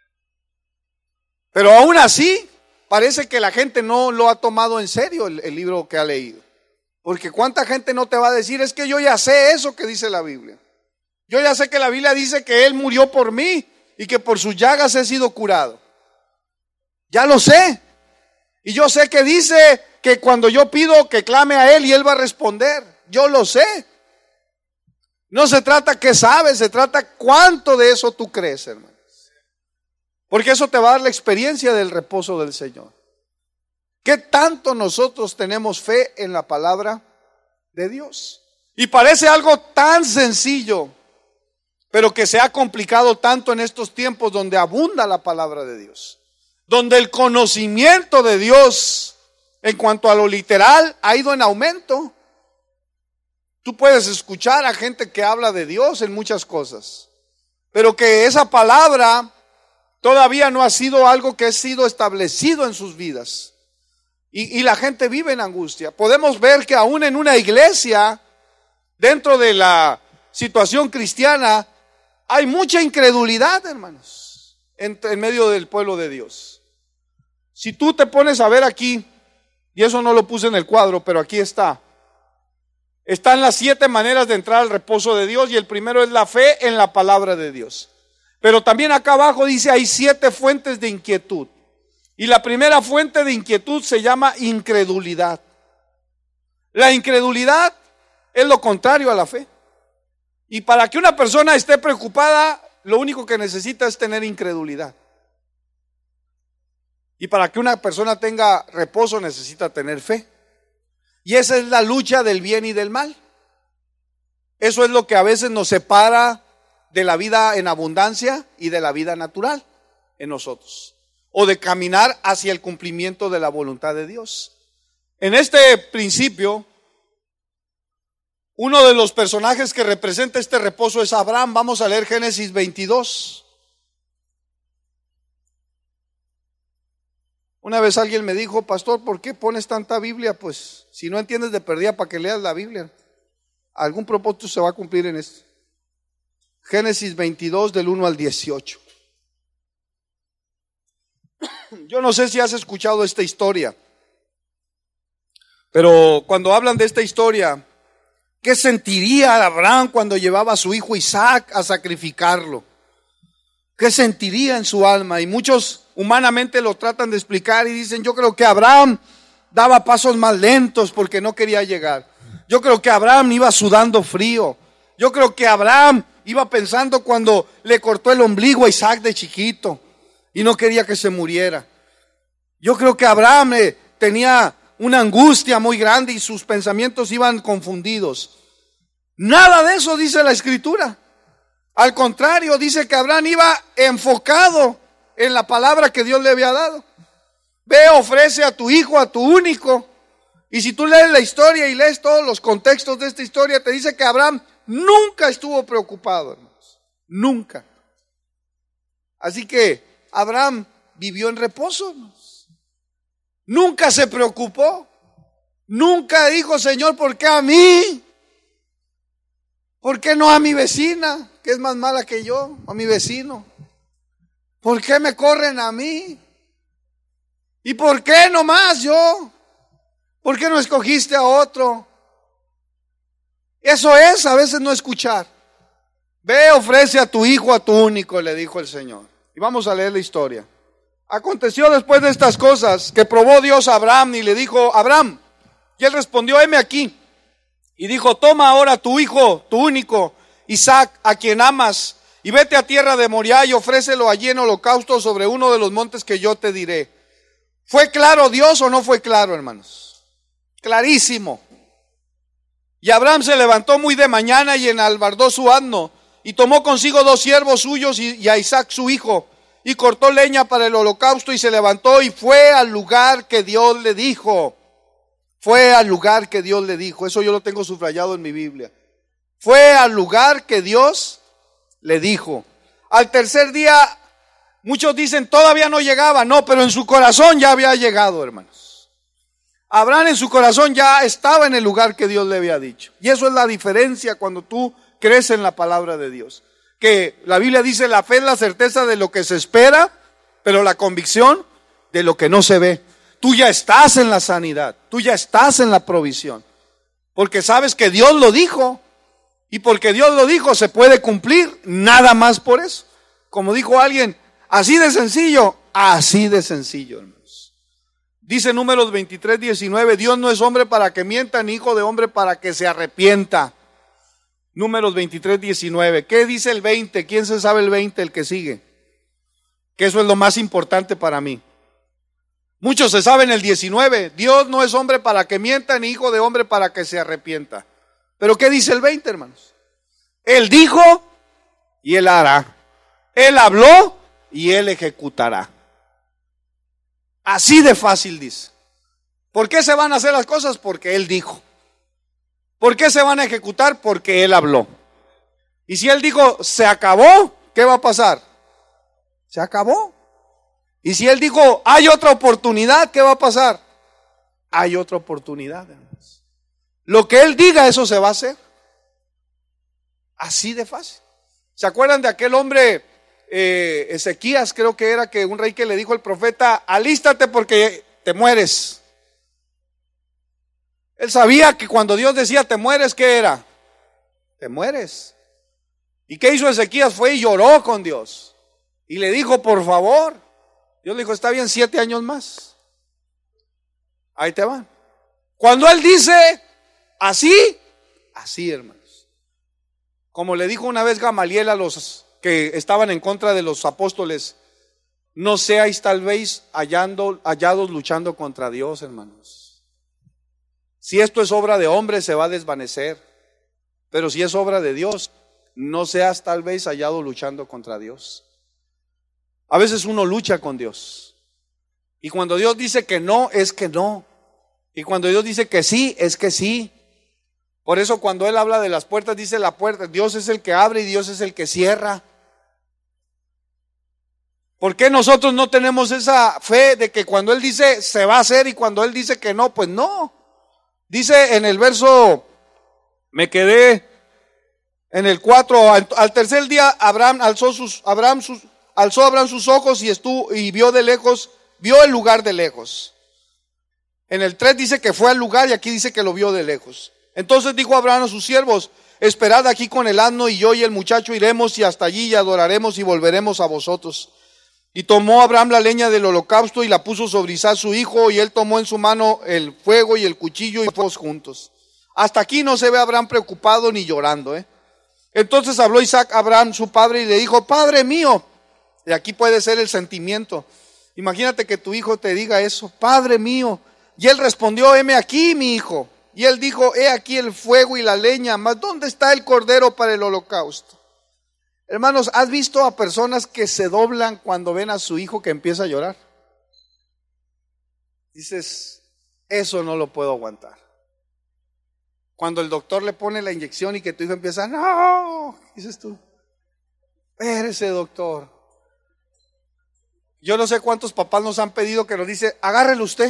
Pero aún así, parece que la gente no lo ha tomado en serio el, el libro que ha leído. Porque cuánta gente no te va a decir, es que yo ya sé eso que dice la Biblia. Yo ya sé que la Biblia dice que Él murió por mí y que por sus llagas he sido curado. Ya lo sé. Y yo sé que dice que cuando yo pido que clame a Él y Él va a responder. Yo lo sé. No se trata que sabes, se trata cuánto de eso tú crees, hermano. Porque eso te va a dar la experiencia del reposo del Señor. ¿Qué tanto nosotros tenemos fe en la palabra de Dios? Y parece algo tan sencillo, pero que se ha complicado tanto en estos tiempos donde abunda la palabra de Dios, donde el conocimiento de Dios en cuanto a lo literal ha ido en aumento. Tú puedes escuchar a gente que habla de Dios en muchas cosas, pero que esa palabra todavía no ha sido algo que ha sido establecido en sus vidas. Y, y la gente vive en angustia. Podemos ver que aún en una iglesia, dentro de la situación cristiana, hay mucha incredulidad, hermanos, en, en medio del pueblo de Dios. Si tú te pones a ver aquí, y eso no lo puse en el cuadro, pero aquí está. Están las siete maneras de entrar al reposo de Dios, y el primero es la fe en la palabra de Dios. Pero también acá abajo dice hay siete fuentes de inquietud. Y la primera fuente de inquietud se llama incredulidad. La incredulidad es lo contrario a la fe. Y para que una persona esté preocupada, lo único que necesita es tener incredulidad. Y para que una persona tenga reposo necesita tener fe. Y esa es la lucha del bien y del mal. Eso es lo que a veces nos separa de la vida en abundancia y de la vida natural en nosotros, o de caminar hacia el cumplimiento de la voluntad de Dios. En este principio, uno de los personajes que representa este reposo es Abraham. Vamos a leer Génesis veintidós. Una vez alguien me dijo, pastor, ¿por qué pones tanta Biblia? Pues si no entiendes de perdida, para que leas la Biblia. Algún propósito se va a cumplir en esto. Génesis veintidós del uno al dieciocho. Yo no sé si has escuchado esta historia, pero cuando hablan de esta historia, ¿Qué sentiría Abraham cuando llevaba a su hijo Isaac a sacrificarlo? ¿Qué sentiría en su alma? Y muchos humanamente lo tratan de explicar y dicen, yo creo que Abraham daba pasos más lentos porque no quería llegar. Yo creo que Abraham iba sudando frío. Yo creo que Abraham iba pensando cuando le cortó el ombligo a Isaac de chiquito y no quería que se muriera. Yo creo que Abraham eh, tenía una angustia muy grande y sus pensamientos iban confundidos. Nada de eso dice la Escritura. Al contrario, dice que Abraham iba enfocado en la palabra que Dios le había dado. Ve, ofrece a tu hijo, a tu único. Y si tú lees la historia y lees todos los contextos de esta historia, te dice que Abraham nunca estuvo preocupado, hermanos. Nunca. Así que Abraham vivió en reposo, hermanos. Nunca se preocupó. Nunca dijo, Señor, ¿por qué a mí? ¿Por qué no a mi vecina, que es más mala que yo? A mi vecino. ¿Por qué me corren a mí? ¿Y por qué nomás yo? ¿Por qué no escogiste a otro? Eso es a veces no escuchar. Ve, ofrece a tu hijo, a tu único, le dijo el Señor. Y vamos a leer la historia. Aconteció después de estas cosas que probó Dios a Abraham y le dijo, Abraham, y él respondió, heme aquí. Y dijo, toma ahora tu hijo, tu único, Isaac, a quien amas, y vete a tierra de Moriah y ofrécelo allí en holocausto sobre uno de los montes que yo te diré. ¿Fue claro Dios o no fue claro, hermanos? Clarísimo. Y Abraham se levantó muy de mañana y enalbardó su asno, y tomó consigo dos siervos suyos y, y a Isaac su hijo, y cortó leña para el holocausto y se levantó y fue al lugar que Dios le dijo. Fue al lugar que Dios le dijo. Eso yo lo tengo subrayado en mi Biblia. Fue al lugar que Dios le dijo. Al tercer día, muchos dicen todavía no llegaba. No, pero en su corazón ya había llegado, hermanos. Abraham en su corazón ya estaba en el lugar que Dios le había dicho. Y eso es la diferencia cuando tú crees en la palabra de Dios. Que la Biblia dice la fe es la certeza de lo que se espera, pero la convicción de lo que no se ve. Tú ya estás en la sanidad, tú ya estás en la provisión, porque sabes que Dios lo dijo, y porque Dios lo dijo se puede cumplir, nada más por eso. Como dijo alguien, así de sencillo, así de sencillo, hermanos. Dice Números veintitrés, diecinueve, Dios no es hombre para que mienta, ni hijo de hombre para que se arrepienta. Números veintitrés, diecinueve. ¿Qué dice el veinte? ¿Quién se sabe el veinte, el que sigue? Que eso es lo más importante para mí. Muchos se saben el diecinueve. Dios no es hombre para que mienta, ni hijo de hombre para que se arrepienta. Pero ¿qué dice el veinte, hermanos? Él dijo y Él hará. Él habló y Él ejecutará. Así de fácil dice. ¿Por qué se van a hacer las cosas? Porque Él dijo. ¿Por qué se van a ejecutar? Porque Él habló. Y si Él dijo, se acabó, ¿qué va a pasar? Se acabó. Y si Él dijo, hay otra oportunidad, ¿qué va a pasar? Hay otra oportunidad, hermanos. Lo que Él diga, eso se va a hacer. Así de fácil. ¿Se acuerdan de aquel hombre, eh, Ezequías, creo que era, que un rey que le dijo al profeta, alístate porque te mueres? Él sabía que cuando Dios decía te mueres, ¿qué era? Te mueres. ¿Y qué hizo Ezequías? Fue y lloró con Dios. Y le dijo, por favor. Dios le dijo, está bien, siete años más. Ahí te van. Cuando Él dice así, así, hermanos. Como le dijo una vez Gamaliel a los que estaban en contra de los apóstoles, no seáis tal vez hallando, hallados luchando contra Dios, hermanos. Si esto es obra de hombre, se va a desvanecer. Pero si es obra de Dios, no seas tal vez hallado luchando contra Dios. A veces uno lucha con Dios. Y cuando Dios dice que no, es que no. Y cuando Dios dice que sí, es que sí. Por eso cuando Él habla de las puertas, dice la puerta. Dios es el que abre y Dios es el que cierra. ¿Por qué nosotros no tenemos esa fe de que cuando Él dice se va a hacer y cuando Él dice que no, pues no? Dice en el verso, me quedé en el cuatro, al, al tercer día Abraham alzó sus, Abraham sus, alzó Abraham sus ojos y estuvo y vio de lejos, vio el lugar de lejos. En el tres dice que fue al lugar y aquí dice que lo vio de lejos. Entonces dijo Abraham a sus siervos: esperad aquí con el asno, y yo y el muchacho iremos y hasta allí y adoraremos y volveremos a vosotros. Y tomó Abraham la leña del holocausto y la puso sobre Isaac su hijo, y él tomó en su mano el fuego y el cuchillo y fueron juntos. Hasta aquí no se ve a Abraham preocupado ni llorando, ¿eh? Entonces habló Isaac a Abraham su padre y le dijo: Padre mío. Y aquí puede ser el sentimiento. Imagínate que tu hijo te diga eso: Padre mío. Y él respondió: heme aquí, mi hijo. Y él dijo: he aquí el fuego y la leña, mas ¿dónde está el cordero para el holocausto? Hermanos, ¿has visto a personas que se doblan cuando ven a su hijo que empieza a llorar? Dices: eso no lo puedo aguantar. Cuando el doctor le pone la inyección y que tu hijo empieza: no, dices tú: espérese, doctor. Yo no sé cuántos papás nos han pedido que nos dice: agárrelo usted.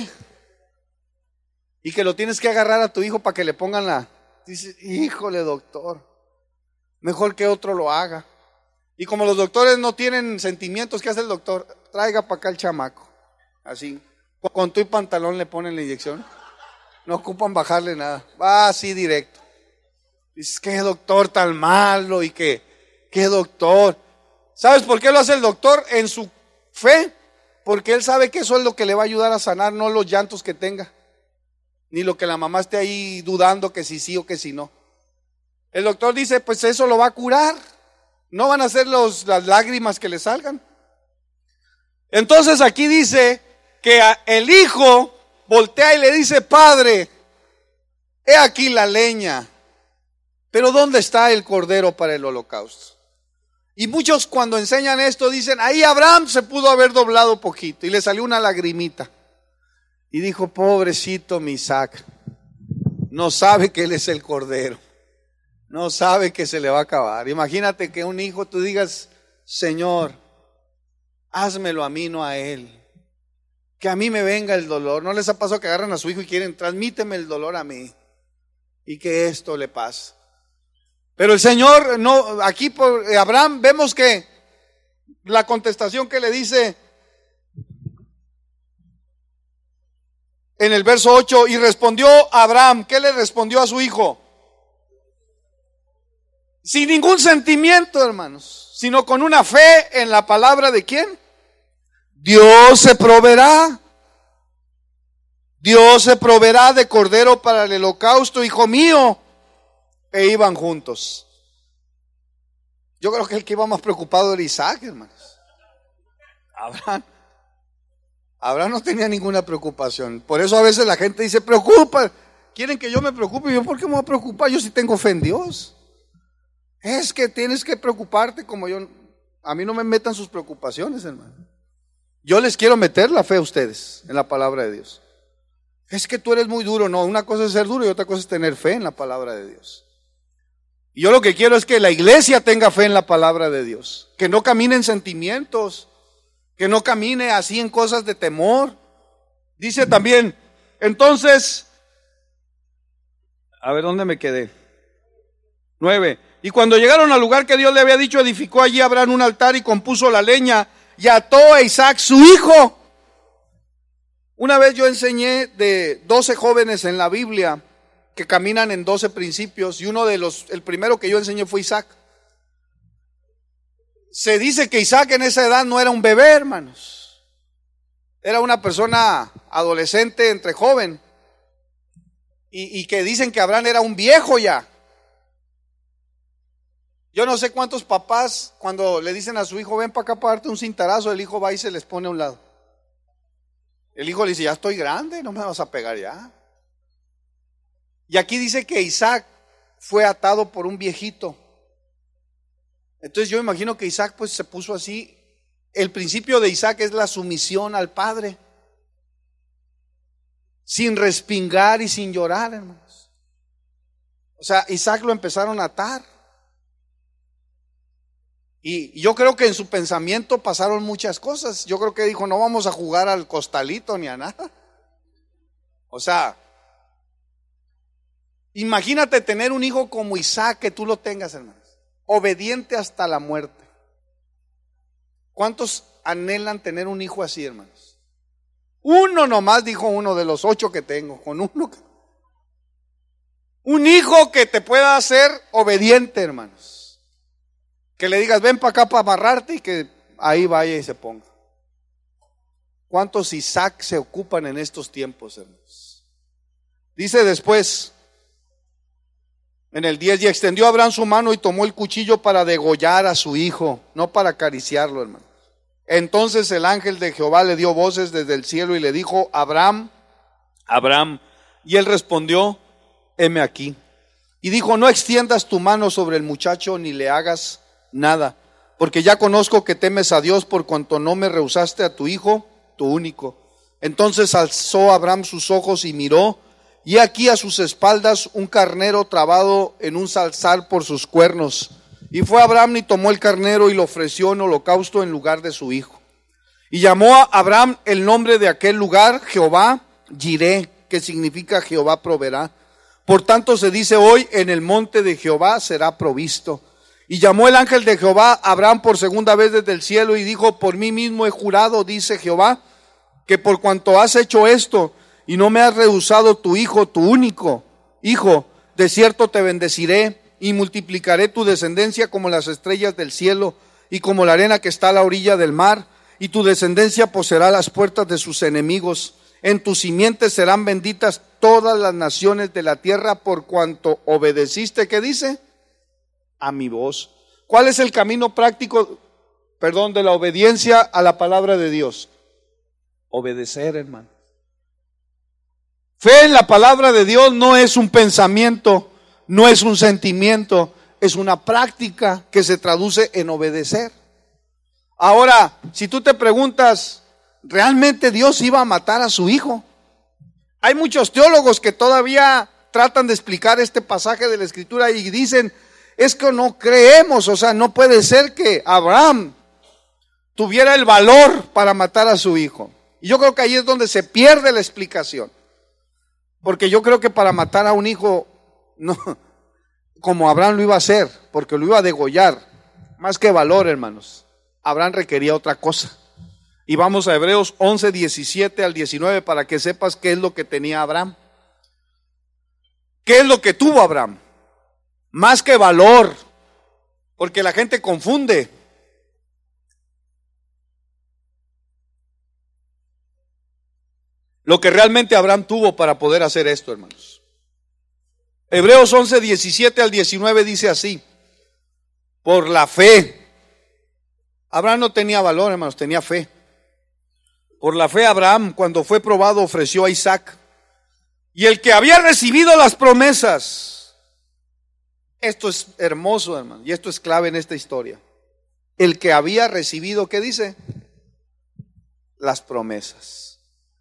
Y que lo tienes que agarrar a tu hijo para que le pongan la... Dice: híjole, doctor, mejor que otro lo haga. Y como los doctores no tienen sentimientos, ¿qué hace el doctor? Traiga para acá el chamaco. Así, con tu y pantalón le ponen la inyección. No ocupan bajarle nada. Va así directo. Dices: qué doctor tan malo. Y que, qué doctor. ¿Sabes por qué lo hace el doctor? En su fe. Porque él sabe que eso es lo que le va a ayudar a sanar, no los llantos que tenga, ni lo que la mamá esté ahí dudando que si sí o que si no. El doctor dice: pues eso lo va a curar. No van a ser los, las lágrimas que le salgan. Entonces aquí dice que el hijo voltea y le dice: Padre, he aquí la leña, pero ¿dónde está el cordero para el holocausto? Y muchos cuando enseñan esto dicen: ahí Abraham se pudo haber doblado poquito y le salió una lagrimita. Y dijo: pobrecito mi Isaac, no sabe que él es el cordero, no sabe que se le va a acabar. Imagínate que un hijo tú digas: Señor, házmelo a mí, no a él, que a mí me venga el dolor. ¿No les ha pasado que agarran a su hijo y quieren: transmíteme el dolor a mí, y que esto le pase? Pero el Señor no, aquí por Abraham vemos que la contestación que le dice en el verso ocho: y respondió Abraham. ¿Qué le respondió a su hijo? Sin ningún sentimiento, hermanos, sino con una fe en la palabra de ¿quién? Dios se proveerá. Dios se proveerá de cordero para el holocausto, hijo mío. E iban juntos. Yo creo que el que iba más preocupado era Isaac, hermanos. Abraham. Abraham no tenía ninguna preocupación. Por eso a veces la gente dice: preocupa. Quieren que yo me preocupe. Y yo: ¿por qué me voy a preocupar? Yo sí tengo fe en Dios. Es que tienes que preocuparte como yo. A mí no me metan sus preocupaciones, hermano. Yo les quiero meter la fe a ustedes en la palabra de Dios. Es que tú eres muy duro. No, una cosa es ser duro y otra cosa es tener fe en la palabra de Dios. Y yo lo que quiero es que la iglesia tenga fe en la palabra de Dios. Que no camine en sentimientos. Que no camine así en cosas de temor. Dice también, entonces, a ver, ¿dónde me quedé? Nueve. Y cuando llegaron al lugar que Dios le había dicho, edificó allí Abraham un altar y compuso la leña y ató a Isaac su hijo. Una vez yo enseñé de doce jóvenes en la Biblia que caminan en doce principios, y uno de los, el primero que yo enseñé fue Isaac. Se dice que Isaac en esa edad no era un bebé, hermanos. Era una persona adolescente, entre joven. Y, y que dicen que Abraham era un viejo ya. Yo no sé cuántos papás cuando le dicen a su hijo: ven para acá para darte un cintarazo, el hijo va y se les pone a un lado. El hijo le dice: ya estoy grande, no me vas a pegar ya. Y aquí dice que Isaac fue atado por un viejito. Entonces yo imagino que Isaac pues se puso así. El principio de Isaac es la sumisión al padre, sin respingar y sin llorar, hermanos. O sea, Isaac lo empezaron a atar. Y yo creo que en su pensamiento pasaron muchas cosas. Yo creo que dijo: no vamos a jugar al costalito ni a nada. O sea, imagínate tener un hijo como Isaac, que tú lo tengas, hermanos, obediente hasta la muerte. ¿Cuántos anhelan tener un hijo así, hermanos? Uno nomás, dijo uno de los ocho que tengo, con uno. Un hijo que te pueda hacer obediente, hermanos. Que le digas, ven para acá para amarrarte y que ahí vaya y se ponga. ¿Cuántos Isaac se ocupan en estos tiempos, hermanos? Dice después, en el diez, y extendió Abraham su mano y tomó el cuchillo para degollar a su hijo, no para acariciarlo, hermano. Entonces el ángel de Jehová le dio voces desde el cielo y le dijo, Abraham, Abraham. Y él respondió, heme aquí. Y dijo, no extiendas tu mano sobre el muchacho ni le hagas nada, porque ya conozco que temes a Dios por cuanto no me rehusaste a tu hijo, tu único. Entonces alzó Abraham sus ojos y miró, y aquí a sus espaldas un carnero trabado en un zarzal por sus cuernos. Y fue Abraham y tomó el carnero y lo ofreció en holocausto en lugar de su hijo. Y llamó a Abraham el nombre de aquel lugar, Jehová Jireh, que significa Jehová proveerá. Por tanto se dice hoy, en el monte de Jehová será provisto. Y llamó el ángel de Jehová a Abraham por segunda vez desde el cielo y dijo, por mí mismo he jurado, dice Jehová, que por cuanto has hecho esto y no me has rehusado tu hijo, tu único hijo, de cierto te bendeciré y multiplicaré tu descendencia como las estrellas del cielo y como la arena que está a la orilla del mar, y tu descendencia poseerá las puertas de sus enemigos. En tus simientes serán benditas todas las naciones de la tierra por cuanto obedeciste, ¿qué dice? A mi voz. ¿Cuál es el camino práctico, perdón, de la obediencia a la palabra de Dios? Obedecer, hermano. Fe en la palabra de Dios no es un pensamiento, no es un sentimiento, es una práctica que se traduce en obedecer. Ahora, si tú te preguntas, ¿realmente Dios iba a matar a su hijo? Hay muchos teólogos que todavía tratan de explicar este pasaje de la Escritura y dicen, es que no creemos, o sea, no puede ser que Abraham tuviera el valor para matar a su hijo. Y yo creo que ahí es donde se pierde la explicación. Porque yo creo que para matar a un hijo, no, como Abraham lo iba a hacer, porque lo iba a degollar, más que valor, hermanos, Abraham requería otra cosa. Y vamos a Hebreos once, diecisiete al diecinueve para que sepas qué es lo que tenía Abraham. ¿Qué es lo que tuvo Abraham? Más que valor, porque la gente confunde. Lo que realmente Abraham tuvo para poder hacer esto, hermanos. Hebreos once, diecisiete al diecinueve dice así, por la fe. Abraham no tenía valor, hermanos, tenía fe. Por la fe Abraham, cuando fue probado, ofreció a Isaac. Y el que había recibido las promesas, esto es hermoso, hermano, y esto es clave en esta historia. El que había recibido, ¿qué dice? Las promesas.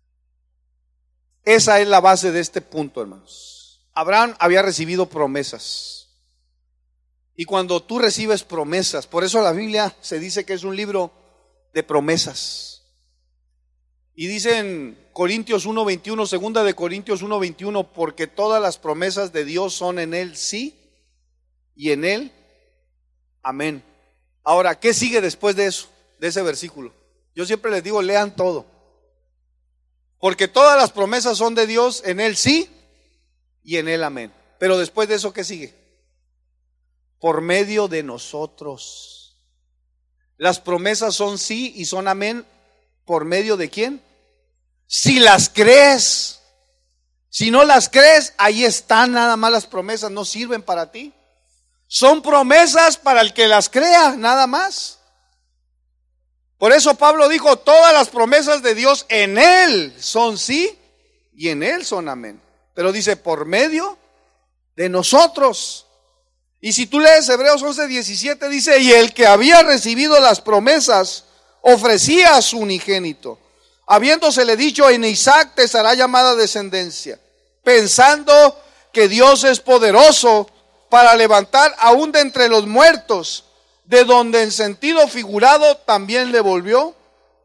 Esa es la base de este punto, hermanos. Abraham había recibido promesas. Y cuando tú recibes promesas, por eso la Biblia se dice que es un libro de promesas. Y dice en Corintios uno veintiuno, segunda de Corintios uno veintiuno, porque todas las promesas de Dios son en Él sí y en Él amén. Ahora, ¿qué sigue después de eso, de ese versículo? Yo siempre les digo, lean todo. Porque todas las promesas son de Dios en Él sí y en Él amén. Pero después de eso, ¿qué sigue? Por medio de nosotros. Las promesas son sí y son amén. ¿Por medio de quién? Si las crees. Si no las crees, ahí están nada más las promesas, no sirven para ti. Son promesas para el que las crea, nada más. Por eso Pablo dijo, todas las promesas de Dios en Él son sí y en Él son amén. Pero dice, por medio de nosotros. Y si tú lees Hebreos once, diecisiete, dice, y el que había recibido las promesas ofrecía a su unigénito, habiéndosele dicho, en Isaac te será llamada descendencia, pensando que Dios es poderoso para levantar aún de entre los muertos, de donde en sentido figurado también le volvió.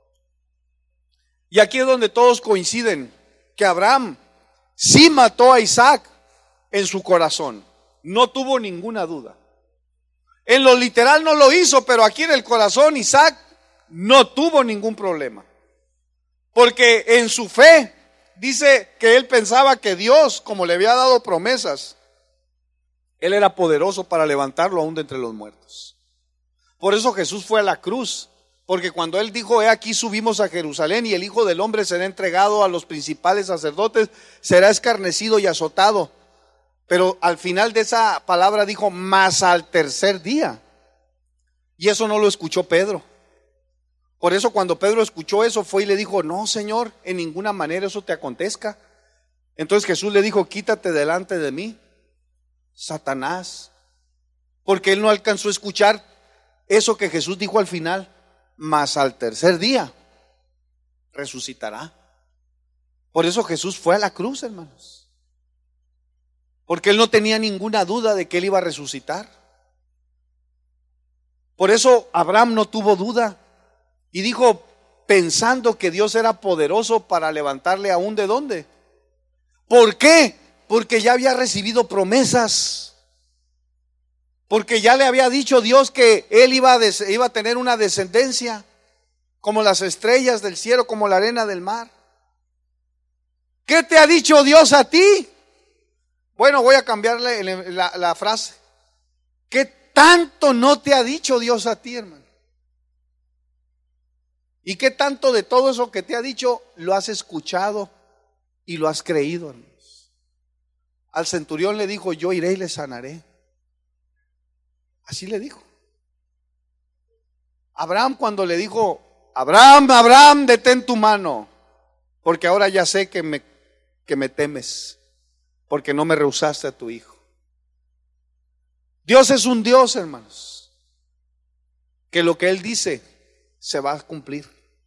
Y aquí es donde todos coinciden, que Abraham sí mató a Isaac en su corazón, no tuvo ninguna duda. En lo literal no lo hizo, pero aquí en el corazón Isaac no tuvo ningún problema. Porque en su fe dice que él pensaba que Dios, como le había dado promesas, Él era poderoso para levantarlo aún de entre los muertos. Por eso Jesús fue a la cruz, porque cuando Él dijo, he aquí subimos a Jerusalén y el Hijo del Hombre será entregado a los principales sacerdotes, será escarnecido y azotado. Pero al final de esa palabra dijo, mas al tercer día. Y eso no lo escuchó Pedro. Por eso cuando Pedro escuchó eso fue y le dijo, no, Señor, en ninguna manera eso te acontezca. Entonces Jesús le dijo, quítate delante de mí, Satanás. Porque él no alcanzó a escuchar eso que Jesús dijo al final, mas al tercer día resucitará. Por eso Jesús fue a la cruz, hermanos. Porque él no tenía ninguna duda de que él iba a resucitar. Por eso Abraham no tuvo duda. Y dijo, pensando que Dios era poderoso para levantarle aún de dónde. ¿Por qué? Porque ya había recibido promesas. Porque ya le había dicho Dios que él iba a, des- iba a tener una descendencia como las estrellas del cielo, como la arena del mar. ¿Qué te ha dicho Dios a ti? Bueno, voy a cambiarle la, la frase. ¿Qué tanto no te ha dicho Dios a ti, hermano? ¿Y qué tanto de todo eso que te ha dicho lo has escuchado y lo has creído, hermanos? Al centurión le dijo, yo iré y le sanaré. Así le dijo. Abraham cuando le dijo, Abraham, Abraham, detén tu mano, porque ahora ya sé que me, que me temes, porque no me rehusaste a tu hijo. Dios es un Dios, hermanos, que lo que Él dice se va a cumplir.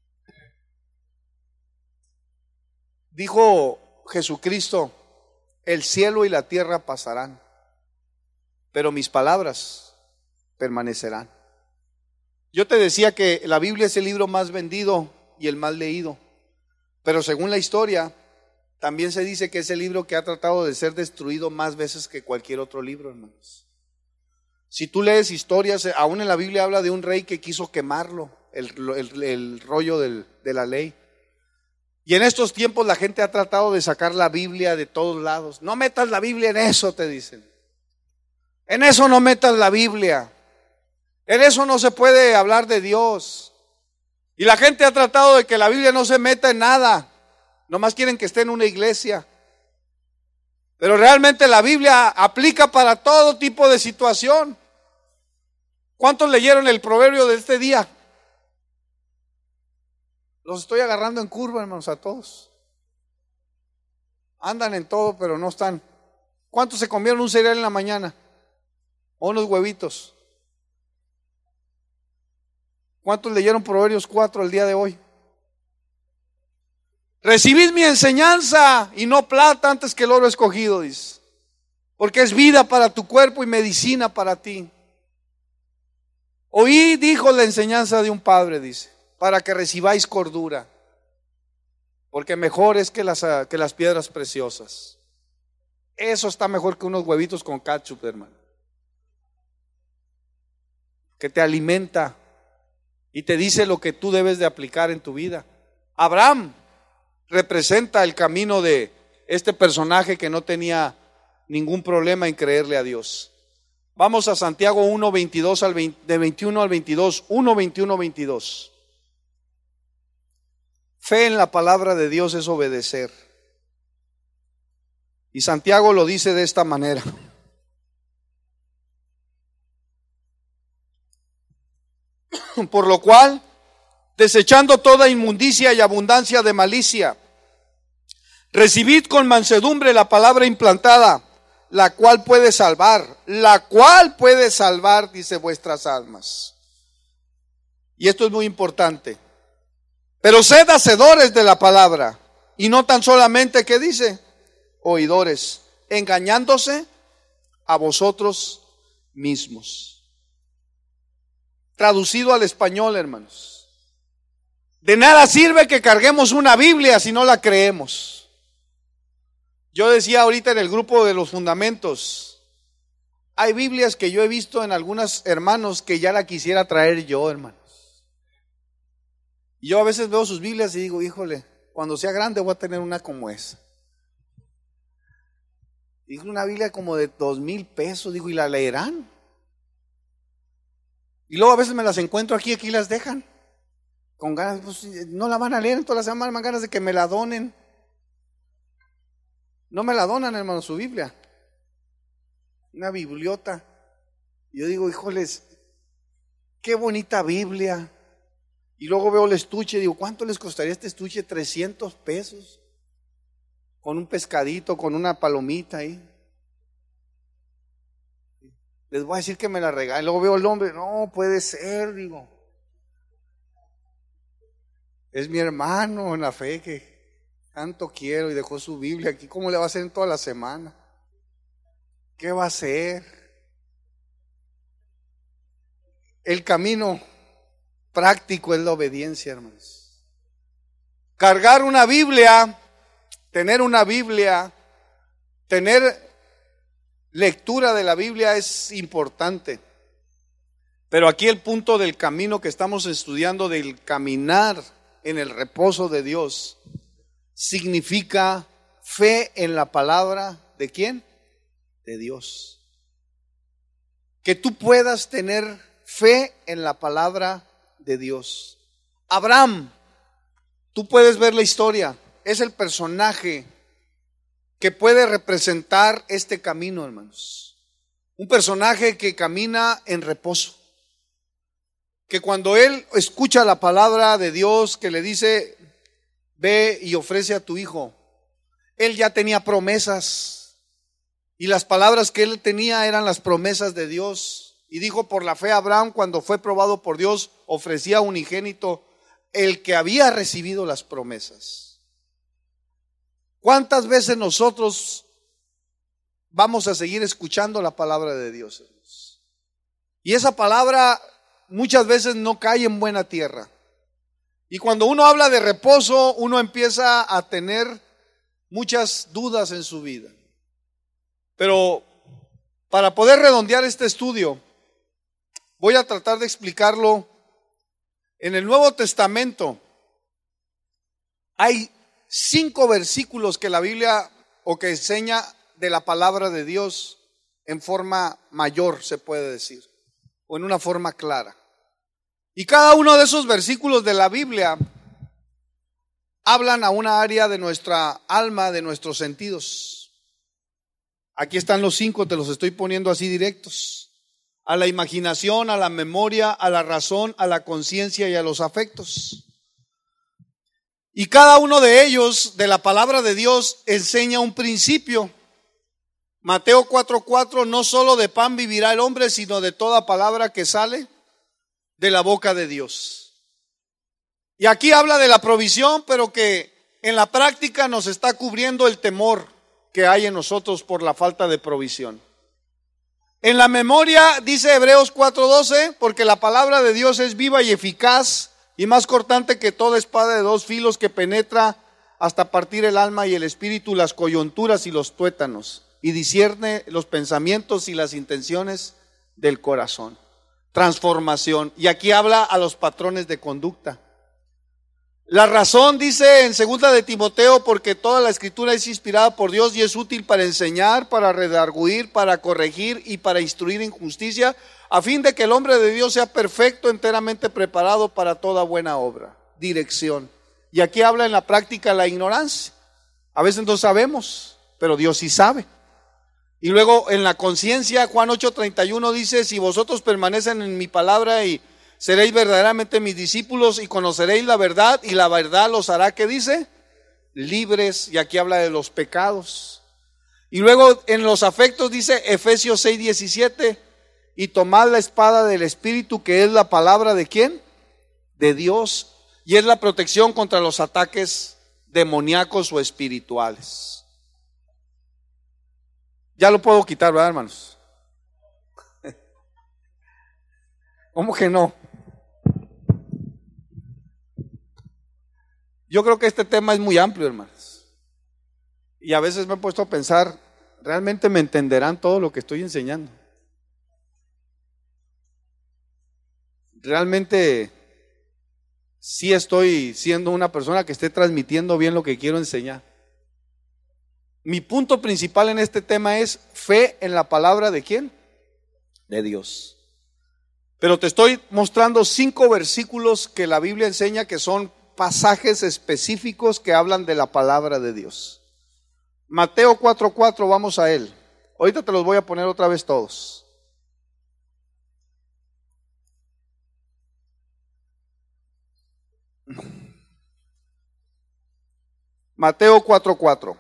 Dijo Jesucristo, el cielo y la tierra pasarán, pero mis palabras permanecerán. Yo te decía que la Biblia es el libro más vendido y el más leído, pero según la historia, también se dice que es el libro que ha tratado de ser destruido más veces que cualquier otro libro, hermanos. Si tú lees historias, aún en la Biblia habla de un rey que quiso quemarlo, el, el, el rollo del, de la ley. Y en estos tiempos la gente ha tratado de sacar la Biblia de todos lados. No metas la Biblia en eso, te dicen. En eso no metas la Biblia. En eso no se puede hablar de Dios. Y la gente ha tratado de que la Biblia no se meta en nada. Nomás quieren que esté en una iglesia. Pero realmente la Biblia aplica para todo tipo de situación. ¿Cuántos leyeron el proverbio de este día? Los estoy agarrando en curva, hermanos, a todos. Andan en todo, pero no están. ¿Cuántos se comieron un cereal en la mañana? O unos huevitos. ¿Cuántos leyeron Proverbios cuatro el día de hoy? Recibid mi enseñanza y no plata antes que el oro escogido, dice. Porque es vida para tu cuerpo y medicina para ti. Oí, dijo la enseñanza de un padre, dice, para que recibáis cordura, porque mejor es que las, que las piedras preciosas. Eso está mejor que unos huevitos con ketchup, hermano, que te alimenta y te dice lo que tú debes de aplicar en tu vida. Abraham representa el camino de este personaje que no tenía ningún problema en creerle a Dios. Vamos a Santiago uno, veintidós al veinte, de veintiuno al veintidós, uno, veintiuno, veintidós. Fe en la palabra de Dios es obedecer. Y Santiago lo dice de esta manera. Por lo cual, desechando toda inmundicia y abundancia de malicia, recibid con mansedumbre la palabra implantada, la cual puede salvar, la cual puede salvar, dice, vuestras almas. Y esto es muy importante. Pero sed hacedores de la palabra, y no tan solamente, ¿qué dice? Oidores, engañándose a vosotros mismos. Traducido al español, hermanos. De nada sirve que carguemos una Biblia si no la creemos. Yo decía ahorita en el grupo de los fundamentos, hay Biblias que yo he visto en algunos hermanos que ya la quisiera traer yo, hermanos. Y yo a veces veo sus Biblias y digo, híjole, cuando sea grande voy a tener una como esa. Digo, una Biblia como de dos mil pesos, digo, ¿y la leerán? Y luego a veces me las encuentro aquí, aquí las dejan. Con ganas, pues no la van a leer en todas las semanas, más ganas de que me la donen. No me la donan, hermano, su Biblia. Una bibliota. Yo digo, híjoles, qué bonita Biblia. Y luego veo el estuche, digo, ¿cuánto les costaría este estuche? trescientos pesos. Con un pescadito, con una palomita ahí. Les voy a decir que me la regalen. Luego veo el nombre, no puede ser, digo. Es mi hermano en la fe que tanto quiero y dejó su Biblia aquí. ¿Cómo le va a hacer en toda la semana? ¿Qué va a hacer? El camino práctico es la obediencia, hermanos. Cargar una Biblia, tener una Biblia, tener lectura de la Biblia es importante. Pero aquí el punto del camino que estamos estudiando, del caminar en el reposo de Dios, significa fe en la palabra ¿de quién? De Dios. Que tú puedas tener fe en la palabra de Dios. Abraham, tú puedes ver la historia, es el personaje que puede representar este camino, hermanos. Un personaje que camina en reposo. Que cuando él escucha la palabra de Dios que le dice, ve y ofrece a tu hijo, él ya tenía promesas. Y las palabras que él tenía eran las promesas de Dios. Y dijo, por la fe Abraham, cuando fue probado por Dios, ofrecía unigénito, el que había recibido las promesas. ¿Cuántas veces nosotros vamos a seguir escuchando la palabra de Dios, hermanos? Y esa palabra muchas veces no cae en buena tierra. Y cuando uno habla de reposo, uno empieza a tener muchas dudas en su vida. Pero para poder redondear este estudio, voy a tratar de explicarlo. En el Nuevo Testamento hay cinco versículos que la Biblia o que enseña de la palabra de Dios en forma mayor, se puede decir, o en una forma clara. Y cada uno de esos versículos de la Biblia hablan a una área de nuestra alma, de nuestros sentidos. Aquí están los cinco, te los estoy poniendo así directos. A la imaginación, a la memoria, a la razón, a la conciencia y a los afectos. Y cada uno de ellos, de la palabra de Dios, enseña un principio. Mateo cuatro cuatro, no solo de pan vivirá el hombre, sino de toda palabra que sale de la boca de Dios. Y aquí habla de la provisión, pero que en la práctica nos está cubriendo el temor que hay en nosotros por la falta de provisión. En la memoria dice Hebreos cuatro doce, porque la palabra de Dios es viva y eficaz y más cortante que toda espada de dos filos, que penetra hasta partir el alma y el espíritu, las coyunturas y los tuétanos, y discierne los pensamientos y las intenciones del corazón. Transformación. Y aquí habla a los patrones de conducta. La razón dice en segunda de Timoteo, porque toda la escritura es inspirada por Dios y es útil para enseñar, para redarguir, para corregir y para instruir en justicia, a fin de que el hombre de Dios sea perfecto, enteramente preparado para toda buena obra. Dirección. Y aquí habla en la práctica la ignorancia. A veces no sabemos, pero Dios sí sabe. Y luego en la conciencia, Juan ocho treinta y uno dice, si vosotros permanecen en mi palabra y seréis verdaderamente mis discípulos y conoceréis la verdad, y la verdad los hará, ¿qué dice? Libres. Y aquí habla de los pecados. Y luego en los afectos dice Efesios seis diecisiete, y tomad la espada del Espíritu, que es la palabra ¿de quién? De Dios, y es la protección contra los ataques demoníacos o espirituales. Ya lo puedo quitar, ¿verdad, hermanos? ¿Cómo que no? Yo creo que este tema es muy amplio, hermanos. Y a veces me he puesto a pensar, ¿realmente me entenderán todo lo que estoy enseñando? ¿Realmente sí estoy siendo una persona que esté transmitiendo bien lo que quiero enseñar? Mi punto principal en este tema es fe en la palabra ¿de quién? De Dios. Pero te estoy mostrando cinco versículos que la Biblia enseña que son pasajes específicos que hablan de la palabra de Dios. Mateo cuatro cuatro, vamos a él. Ahorita te los voy a poner otra vez todos. Mateo cuatro cuatro.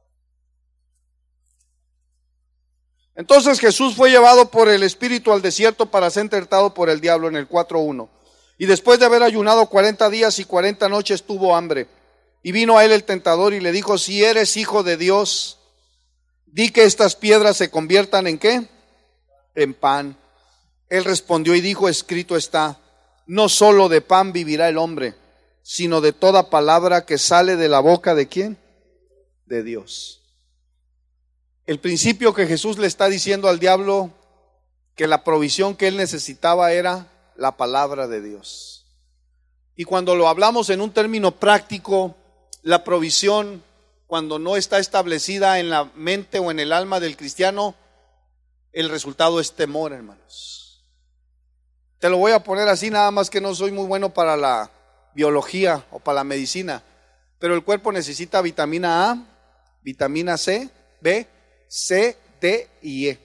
Entonces Jesús fue llevado por el Espíritu al desierto para ser tentado por el diablo, en el cuatro uno. Y después de haber ayunado cuarenta días y cuarenta noches tuvo hambre. Y vino a él el tentador y le dijo: si eres hijo de Dios, di que estas piedras se conviertan ¿en qué? En pan. Él respondió y dijo: escrito está, no solo de pan vivirá el hombre, sino de toda palabra que sale de la boca ¿de quién? De Dios. El principio que Jesús le está diciendo al diablo, que la provisión que él necesitaba era la palabra de Dios. Y cuando lo hablamos en un término práctico, la provisión, cuando no está establecida en la mente o en el alma del cristiano, el resultado es temor, hermanos. Te lo voy a poner así, nada más que no soy muy bueno para la biología o para la medicina, pero el cuerpo necesita vitamina A, vitamina C, B, C, D y E.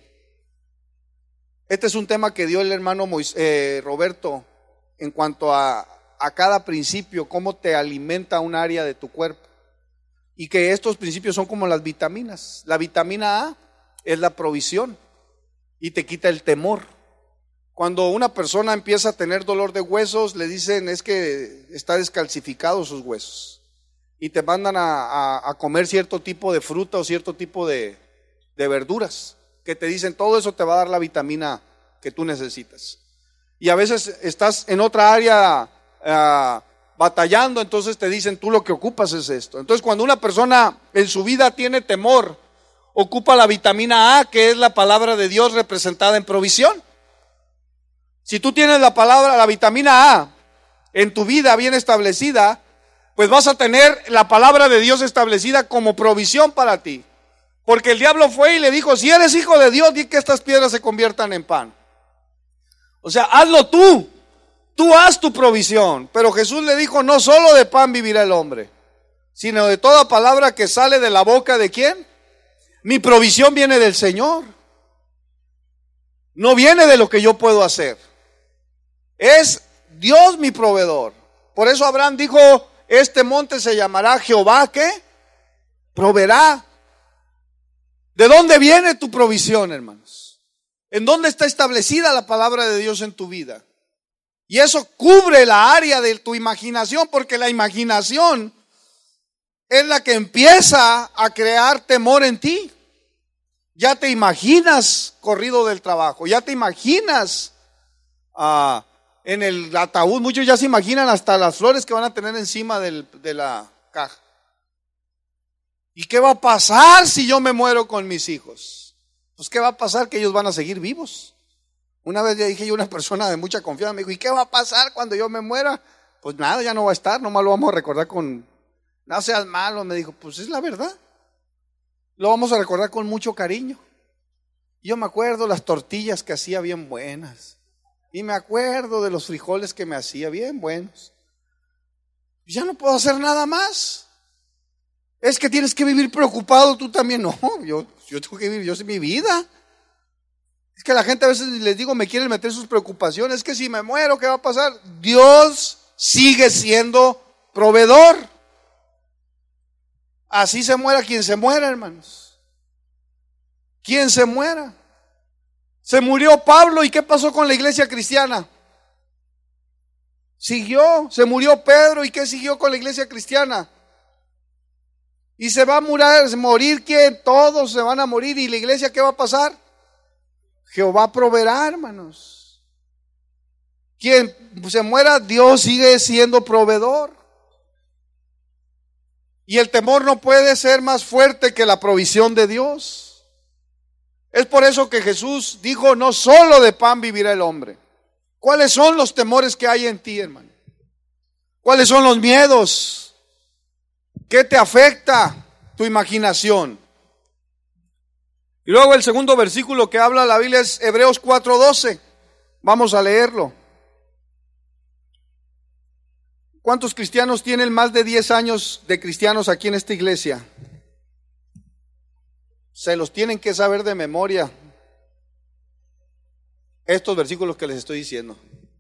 Este es un tema que dio el hermano Moisés, eh, Roberto, en cuanto a, a cada principio, cómo te alimenta un área de tu cuerpo. Y que estos principios son como las vitaminas. La vitamina A es la provisión y te quita el temor. Cuando una persona empieza a tener dolor de huesos, le dicen es que está descalcificado sus huesos. Y te mandan a, a, a comer cierto tipo de fruta o cierto tipo de, de verduras, que te dicen todo eso te va a dar la vitamina que tú necesitas. Y a veces estás en otra área uh, batallando, entonces te dicen tú lo que ocupas es esto. Entonces cuando una persona en su vida tiene temor, ocupa la vitamina A, que es la palabra de Dios representada en provisión. Si tú tienes la palabra, la vitamina A en tu vida bien establecida, pues vas a tener la palabra de Dios establecida como provisión para ti. Porque el diablo fue y le dijo: si eres hijo de Dios, di que estas piedras se conviertan en pan. O sea, hazlo tú. Tú haz tu provisión. Pero Jesús le dijo: no solo de pan vivirá el hombre, sino de toda palabra que sale de la boca ¿de quién? Mi provisión viene del Señor. No viene de lo que yo puedo hacer. Es Dios mi proveedor. Por eso Abraham dijo: este monte se llamará Jehová, ¿qué? Proveerá. ¿De dónde viene tu provisión, hermanos? ¿En dónde está establecida la palabra de Dios en tu vida? Y eso cubre la área de tu imaginación, porque la imaginación es la que empieza a crear temor en ti. Ya te imaginas corrido del trabajo, ya te imaginas uh, en el ataúd. Muchos ya se imaginan hasta las flores que van a tener encima del, de la caja. ¿Y qué va a pasar si yo me muero con mis hijos? Pues ¿qué va a pasar? Que ellos van a seguir vivos. Una vez le dije yo a una persona de mucha confianza, me dijo: ¿y qué va a pasar cuando yo me muera? Pues nada, ya no va a estar, nomás lo vamos a recordar con, no seas malo, me dijo. Pues es la verdad, lo vamos a recordar con mucho cariño. Yo me acuerdo las tortillas que hacía bien buenas, y me acuerdo de los frijoles que me hacía bien buenos. Ya no puedo hacer nada más. Es que tienes que vivir preocupado tú también. No, yo, yo tengo que vivir, yo sé mi vida. Es que la gente a veces les digo, me quieren meter sus preocupaciones. Es que si me muero, ¿qué va a pasar? Dios sigue siendo proveedor. Así se muera quien se muera, hermanos. Quien se muera. Se murió Pablo, ¿y qué pasó con la iglesia cristiana? Siguió. Se murió Pedro, ¿y qué siguió con la iglesia cristiana? Y se va a morir, morir ¿quién? Todos se van a morir. ¿Y la iglesia qué va a pasar? Jehová proveerá, hermanos. Quien se muera, Dios sigue siendo proveedor. Y el temor no puede ser más fuerte que la provisión de Dios. Es por eso que Jesús dijo: no solo de pan vivirá el hombre. ¿Cuáles son los temores que hay en ti, hermano? ¿Cuáles son los miedos? ¿Qué te afecta tu imaginación? Y luego el segundo versículo que habla la Biblia es Hebreos cuatro doce. Vamos a leerlo. ¿Cuántos cristianos tienen más de diez años de cristianos aquí en esta iglesia? Se los tienen que saber de memoria estos versículos que les estoy diciendo.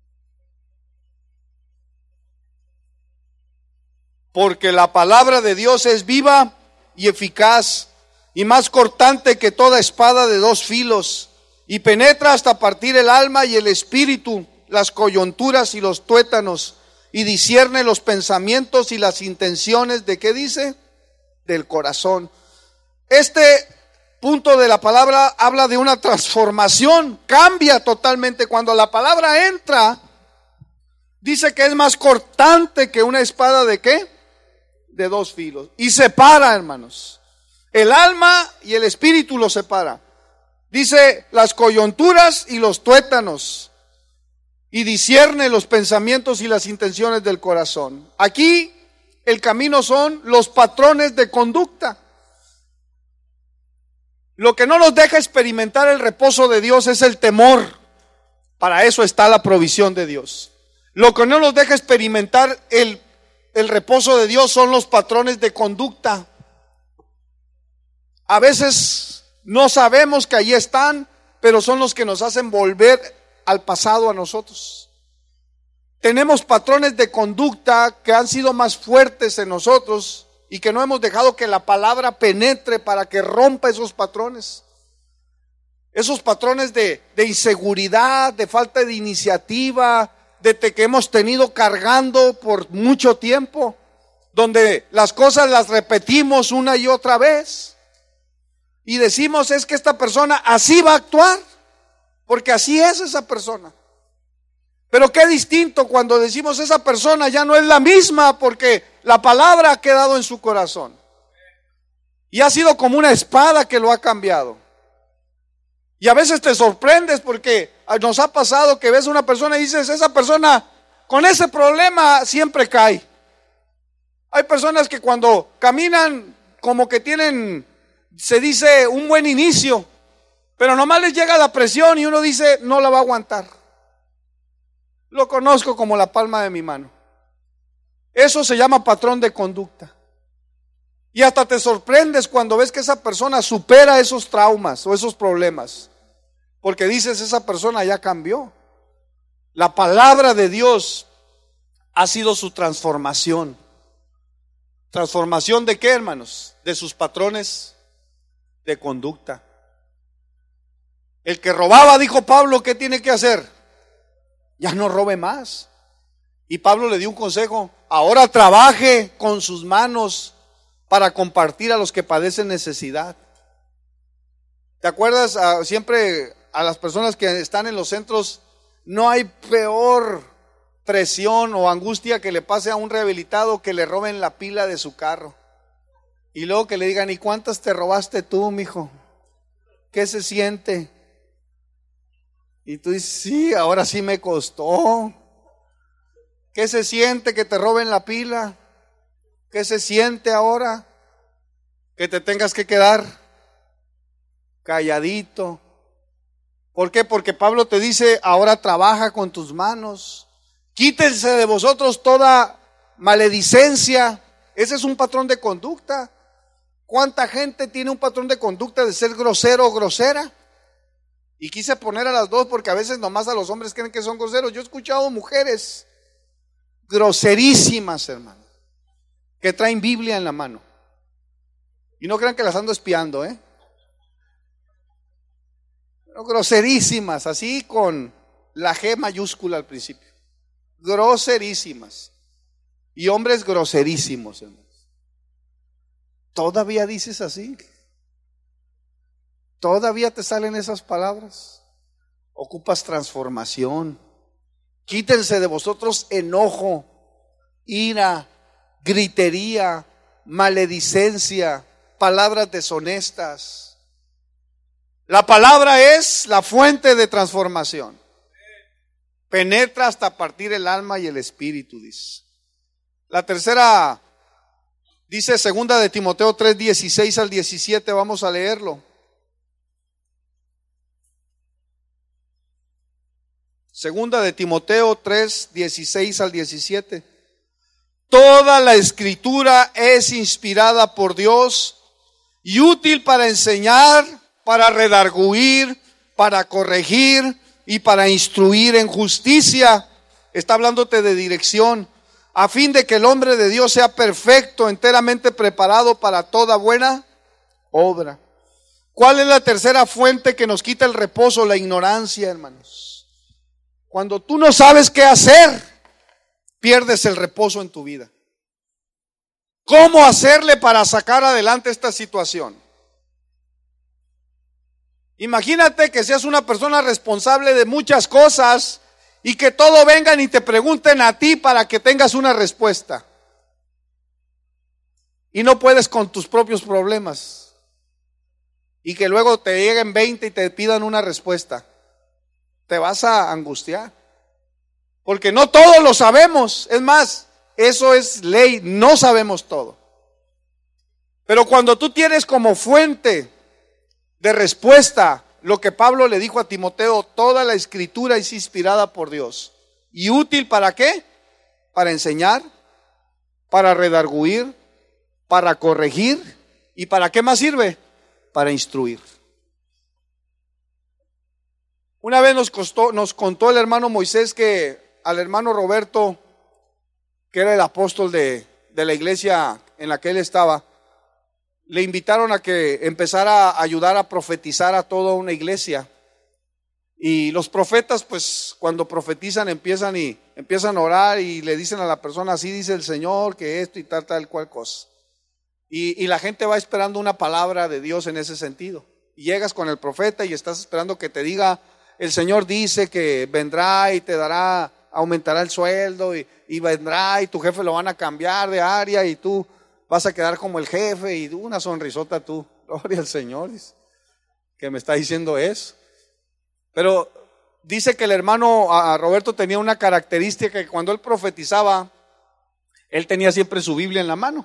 Porque la palabra de Dios es viva y eficaz y más cortante que toda espada de dos filos, y penetra hasta partir el alma y el espíritu, las coyunturas y los tuétanos, y discierne los pensamientos y las intenciones de, ¿qué dice? Del corazón. Este punto de la palabra habla de una transformación, cambia totalmente. Cuando la palabra entra, dice que es más cortante que una espada de ¿qué? De dos filos, y separa, hermanos, el alma y el espíritu lo separa. Dice las coyunturas y los tuétanos, y discierne los pensamientos y las intenciones del corazón. Aquí el camino son los patrones de conducta. Lo que no nos deja experimentar el reposo de Dios es el temor. Para eso está la provisión de Dios. Lo que no nos deja experimentar el, el reposo de Dios son los patrones de conducta. A veces no sabemos que allí están, pero son los que nos hacen volver al pasado a nosotros. Tenemos patrones de conducta que han sido más fuertes en nosotros y que no hemos dejado que la palabra penetre para que rompa esos patrones. Esos patrones de, de inseguridad, de falta de iniciativa, de que hemos tenido cargando por mucho tiempo, donde las cosas las repetimos una y otra vez. Y decimos, es que esta persona así va a actuar, porque así es esa persona. Pero qué distinto cuando decimos, esa persona ya no es la misma, porque la palabra ha quedado en su corazón. Y ha sido como una espada que lo ha cambiado. Y a veces te sorprendes porque nos ha pasado que ves a una persona y dices, esa persona con ese problema siempre cae. Hay personas que cuando caminan como que tienen, se dice, un buen inicio, pero nomás les llega la presión y uno dice, no la va a aguantar. Lo conozco como la palma de mi mano. Eso se llama patrón de conducta. Y hasta te sorprendes cuando ves que esa persona supera esos traumas o esos problemas, porque dices, esa persona ya cambió. La palabra de Dios ha sido su transformación. ¿Transformación de qué, hermanos? De sus patrones de conducta. El que robaba, dijo Pablo, ¿qué tiene que hacer? Ya no robe más. Y Pablo le dio un consejo: ahora trabaje con sus manos para compartir a los que padecen necesidad. ¿Te acuerdas? Ah, siempre a las personas que están en los centros, no hay peor presión o angustia que le pase a un rehabilitado que le roben la pila de su carro. Y luego que le digan, ¿y cuántas te robaste tú, mijo? ¿Qué se siente? Y tú dices, sí, ahora sí me costó. ¿Qué se siente que te roben la pila? ¿Qué se siente ahora que te tengas que quedar calladito? ¿Por qué? Porque Pablo te dice, ahora trabaja con tus manos. Quítense de vosotros toda maledicencia. Ese es un patrón de conducta. ¿Cuánta gente tiene un patrón de conducta de ser grosero o grosera? Y quise poner a las dos porque a veces nomás a los hombres creen que son groseros. Yo he escuchado mujeres groserísimas, hermano, que traen Biblia en la mano. Y no crean que las ando espiando, ¿eh? Pero groserísimas, así con la G mayúscula al principio. Groserísimas. Y hombres groserísimos, hermano. ¿Todavía dices así? ¿Todavía te salen esas palabras? Ocupas transformación. Quítense de vosotros enojo, ira, gritería, maledicencia, palabras deshonestas. La palabra es la fuente de transformación. Penetra hasta partir el alma y el espíritu, dice. La tercera, dice segunda de Timoteo tres, dieciséis al diecisiete, vamos a leerlo. Segunda de Timoteo tres, dieciséis al diecisiete. Toda la escritura es inspirada por Dios y útil para enseñar, para redarguir, para corregir y para instruir en justicia. Está hablándote de dirección, a fin de que el hombre de Dios sea perfecto, enteramente preparado para toda buena obra. ¿Cuál es la tercera fuente que nos quita el reposo? La ignorancia, hermanos. Cuando tú no sabes qué hacer, pierdes el reposo en tu vida. ¿Cómo hacerle para sacar adelante esta situación? Imagínate que seas una persona responsable de muchas cosas y que todo vengan y te pregunten a ti para que tengas una respuesta. Y no puedes con tus propios problemas. Y que luego te lleguen veinte y te pidan una respuesta. Te vas a angustiar. Porque no todo lo sabemos. Es más, eso es ley, no sabemos todo. Pero cuando tú tienes como fuente de respuesta lo que Pablo le dijo a Timoteo, toda la escritura es inspirada por Dios. ¿Y útil para qué? Para enseñar, para redarguir, para corregir. ¿Y para qué más sirve? Para instruir. Una vez nos, costó, nos contó el hermano Moisés que al hermano Roberto, que era el apóstol de, de la iglesia en la que él estaba, le invitaron a que empezara a ayudar a profetizar a toda una iglesia. Y los profetas, pues cuando profetizan empiezan y empiezan a orar y le dicen a la persona, así dice el Señor, que esto y tal, tal, cual cosa. Y, y la gente va esperando una palabra de Dios en ese sentido. Y llegas con el profeta y estás esperando que te diga, el Señor dice que vendrá y te dará, aumentará el sueldo y, y vendrá y tu jefe lo van a cambiar de área y tú vas a quedar como el jefe y una sonrisota tú. Gloria al Señor, que me está diciendo eso. Pero dice que el hermano a Roberto tenía una característica que cuando él profetizaba, él tenía siempre su Biblia en la mano.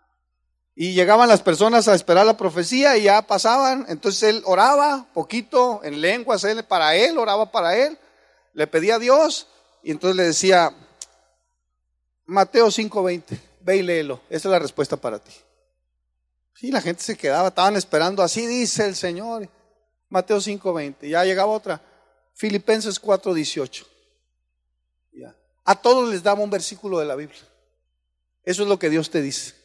Y llegaban las personas a esperar la profecía y ya pasaban. Entonces él oraba poquito en lenguas, él para él, oraba para él, le pedía a Dios y entonces le decía, Mateo cinco veinte, ve y léelo, esa es la respuesta para ti. Sí, la gente se quedaba, estaban esperando, así dice el Señor. Mateo cinco veinte, ya llegaba otra, Filipenses cuatro dieciocho. Ya. A todos les daba un versículo de la Biblia. Eso es lo que Dios te dice.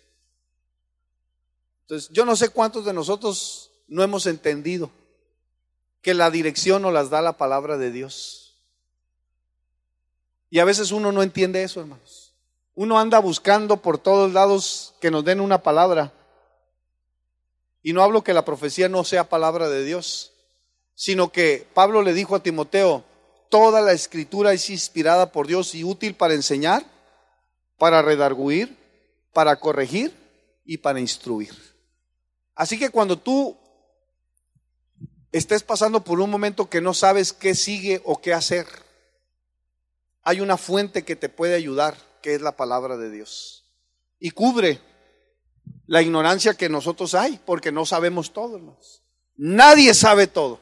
Entonces, yo no sé cuántos de nosotros no hemos entendido que la dirección nos las da la palabra de Dios. Y a veces uno no entiende eso, hermanos. Uno anda buscando por todos lados que nos den una palabra. Y no hablo que la profecía no sea palabra de Dios, sino que Pablo le dijo a Timoteo, toda la escritura es inspirada por Dios y útil para enseñar, para redarguir, para corregir y para instruir. Así que cuando tú estés pasando por un momento que no sabes qué sigue o qué hacer, hay una fuente que te puede ayudar, que es la palabra de Dios. Y cubre la ignorancia que nosotros hay, porque no sabemos todo, hermanos. Nadie sabe todo.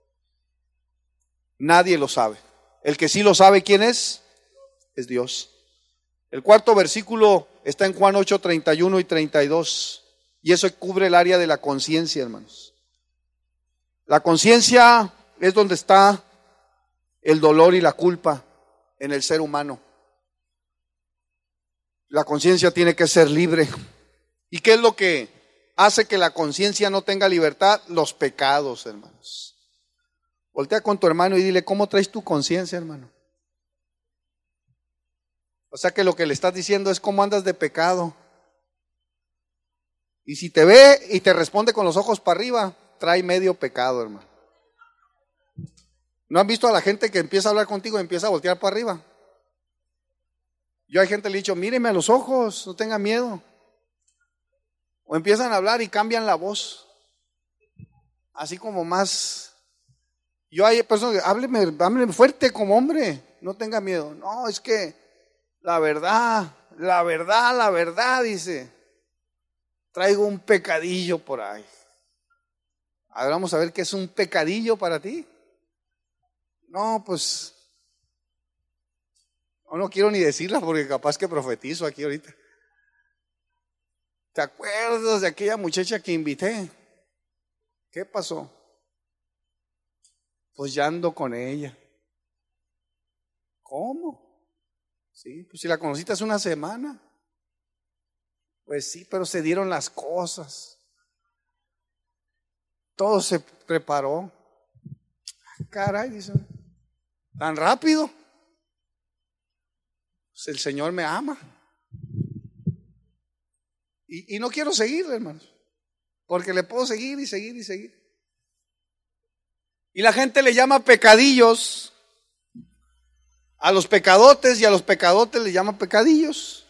Nadie lo sabe. El que sí lo sabe, ¿quién es? Es Dios. El cuarto versículo está en Juan ocho, treinta y uno y treinta y dos. Y eso cubre el área de la conciencia, hermanos. La conciencia es donde está el dolor y la culpa en el ser humano. La conciencia tiene que ser libre. ¿Y qué es lo que hace que la conciencia no tenga libertad? Los pecados, hermanos. Voltea con tu hermano y dile, ¿cómo traes tu conciencia, hermano? O sea que lo que le estás diciendo es cómo andas de pecado. Y si te ve y te responde con los ojos para arriba, trae medio pecado, hermano. ¿No han visto a la gente que empieza a hablar contigo y empieza a voltear para arriba? Yo hay gente que le he dicho, míreme a los ojos, no tenga miedo. O empiezan a hablar y cambian la voz. Así como más. Yo hay personas que hábleme, hábleme fuerte como hombre, no tenga miedo. No, es que la verdad, la verdad, la verdad, dice. Traigo un pecadillo por ahí. Ahora vamos a ver qué es un pecadillo para ti. No, pues No, no quiero ni decirla porque capaz que profetizo aquí ahorita. ¿Te acuerdas de aquella muchacha que invité? ¿Qué pasó? Pues ya ando con ella. ¿Cómo? Sí, pues si la conociste hace una semana. Pues sí, pero se dieron las cosas. Todo se preparó. Caray, dice, tan rápido. Pues el Señor me ama. Y, y no quiero seguirle, hermanos, porque le puedo seguir y seguir y seguir. Y la gente le llama pecadillos a los pecadotes, y a los pecadotes le llama pecadillos.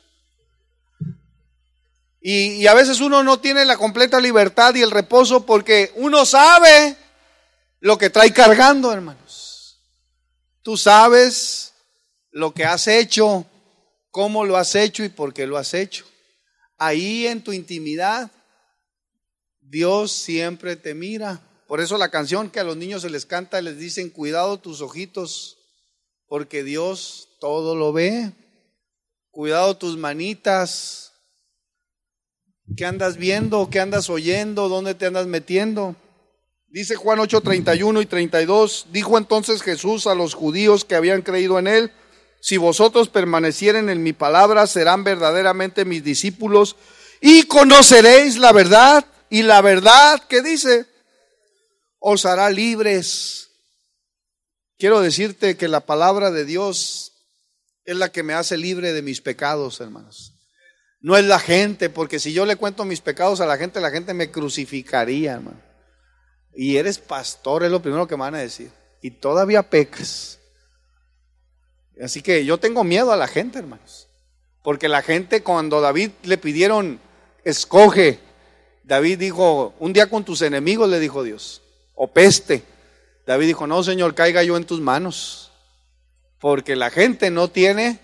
Y, y a veces uno no tiene la completa libertad y el reposo porque uno sabe lo que trae cargando, hermanos. Tú sabes lo que has hecho, cómo lo has hecho y por qué lo has hecho. Ahí en tu intimidad, Dios siempre te mira. Por eso la canción que a los niños se les canta, les dicen, cuidado tus ojitos, porque Dios todo lo ve. Cuidado tus manitas. ¿Qué andas viendo? ¿Qué andas oyendo? ¿Dónde te andas metiendo? Dice Juan ocho, treinta y uno y treinta y dos, dijo entonces Jesús a los judíos que habían creído en él, si vosotros permanecieren en mi palabra, serán verdaderamente mis discípulos y conoceréis la verdad, y la verdad, ¿qué dice? Os hará libres. Quiero decirte que la palabra de Dios es la que me hace libre de mis pecados, hermanos. No es la gente, porque si yo le cuento mis pecados a la gente, la gente me crucificaría, hermano. Y eres pastor, es lo primero que me van a decir. Y todavía pecas. Así que yo tengo miedo a la gente, hermanos. Porque la gente, cuando David le pidieron, escoge, David dijo, un día con tus enemigos, le dijo Dios, o peste. David dijo, no, Señor, caiga yo en tus manos. Porque la gente no tiene.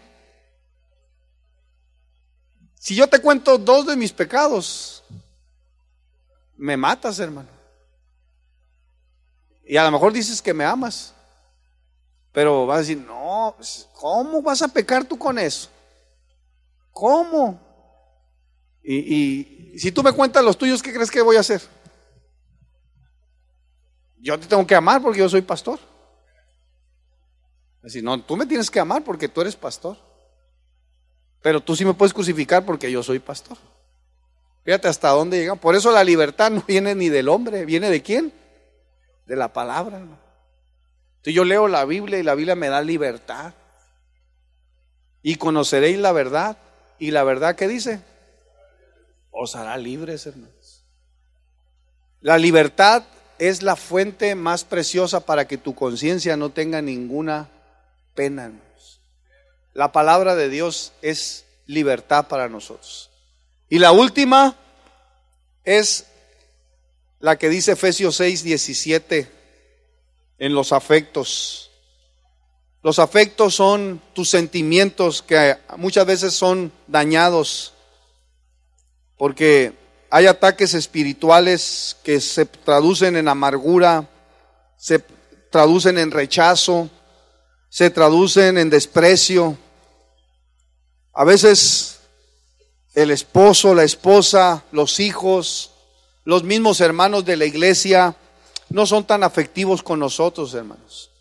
Si yo te cuento dos de mis pecados, me matas, hermano. Y a lo mejor dices que me amas, pero vas a decir, no, ¿cómo vas a pecar tú con eso? ¿Cómo? Y, y si tú me cuentas los tuyos, ¿qué crees que voy a hacer? Yo te tengo que amar porque yo soy pastor. Es decir, no, tú me tienes que amar porque tú eres pastor. Pero tú sí me puedes crucificar porque yo soy pastor. Fíjate hasta dónde llegamos. Por eso la libertad no viene ni del hombre, ¿viene de quién? De la palabra. Entonces yo leo la Biblia y la Biblia me da libertad. Y conoceréis la verdad. Y la verdad, ¿qué dice? Os hará libres, hermanos. La libertad es la fuente más preciosa para que tu conciencia no tenga ninguna pena, hermanos. La palabra de Dios es libertad para nosotros. Y la última es la que dice Efesios seis, diecisiete, en los afectos. Los afectos son tus sentimientos que muchas veces son dañados porque hay ataques espirituales que se traducen en amargura, se traducen en rechazo, se traducen en desprecio. A veces el esposo, la esposa, los hijos, los mismos hermanos de la iglesia no son tan afectivos con nosotros, hermanos.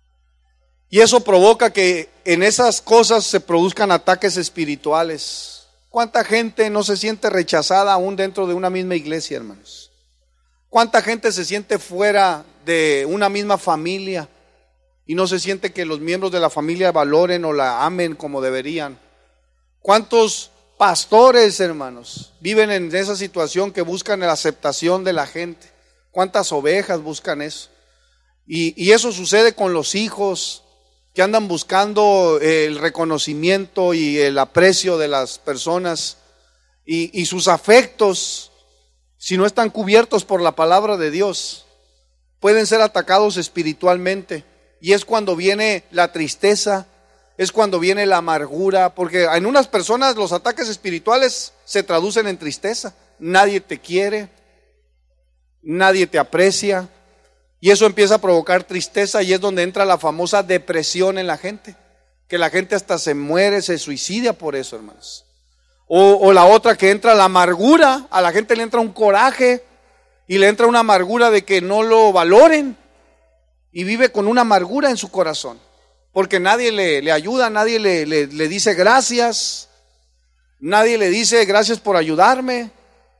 Y eso provoca que en esas cosas se produzcan ataques espirituales. ¿Cuánta gente no se siente rechazada aún dentro de una misma iglesia, hermanos? ¿Cuánta gente se siente fuera de una misma familia y no se siente que los miembros de la familia valoren o la amen como deberían? ¿Cuántos pastores, hermanos, viven en esa situación que buscan la aceptación de la gente? ¿Cuántas ovejas buscan eso? Y, y eso sucede con los hijos que andan buscando el reconocimiento y el aprecio de las personas, y, y sus afectos, si no están cubiertos por la palabra de Dios, pueden ser atacados espiritualmente. Y es cuando viene la tristeza, es cuando viene la amargura, porque en unas personas los ataques espirituales se traducen en tristeza. Nadie te quiere, nadie te aprecia, y eso empieza a provocar tristeza, y es donde entra la famosa depresión en la gente. que la gente hasta se muere, se suicida por eso, hermanos. O, o la otra que entra la amargura, a la gente le entra un coraje y le entra una amargura de que no lo valoren y vive con una amargura en su corazón, porque nadie le, le ayuda, nadie le, le, le dice gracias, nadie le dice gracias por ayudarme.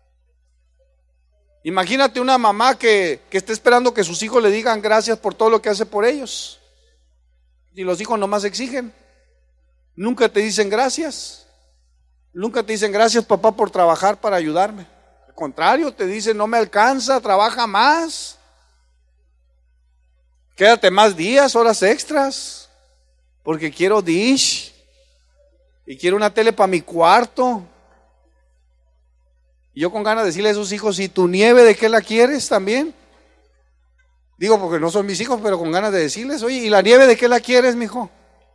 Imagínate una mamá que, que esté esperando que sus hijos le digan gracias por todo lo que hace por ellos, y los hijos nomás exigen, nunca te dicen gracias. Nunca te dicen gracias papá por trabajar para ayudarme. Al contrario, te dicen no me alcanza, trabaja más. Quédate más días, horas extras, porque quiero dish y quiero una tele para mi cuarto. Y yo con ganas de decirle a esos hijos, ¿y tu nieve de qué la quieres también? Digo porque no son mis hijos, pero con ganas de decirles, oye, ¿y la nieve de qué la quieres, mijo?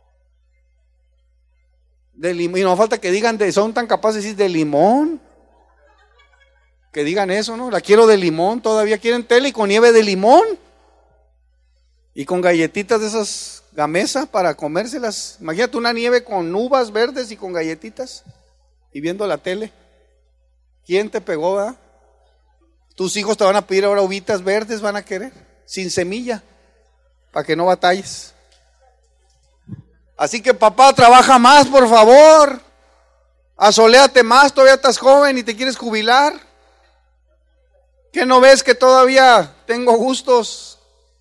De limón, y no falta que digan, de, son tan capaces de decir de limón, que digan eso, ¿no? La quiero de limón, todavía quieren tele y con nieve de limón y con galletitas de esas gamesa para comérselas. Imagínate una nieve con uvas verdes y con galletitas y viendo la tele. ¿Quién te pegó, verdad? Tus hijos te van a pedir ahora uvitas verdes, van a querer, sin semilla, para que no batalles. Así que papá, trabaja más, por favor. Asoléate más, todavía estás joven y te quieres jubilar. ¿Qué no ves que todavía tengo gustos?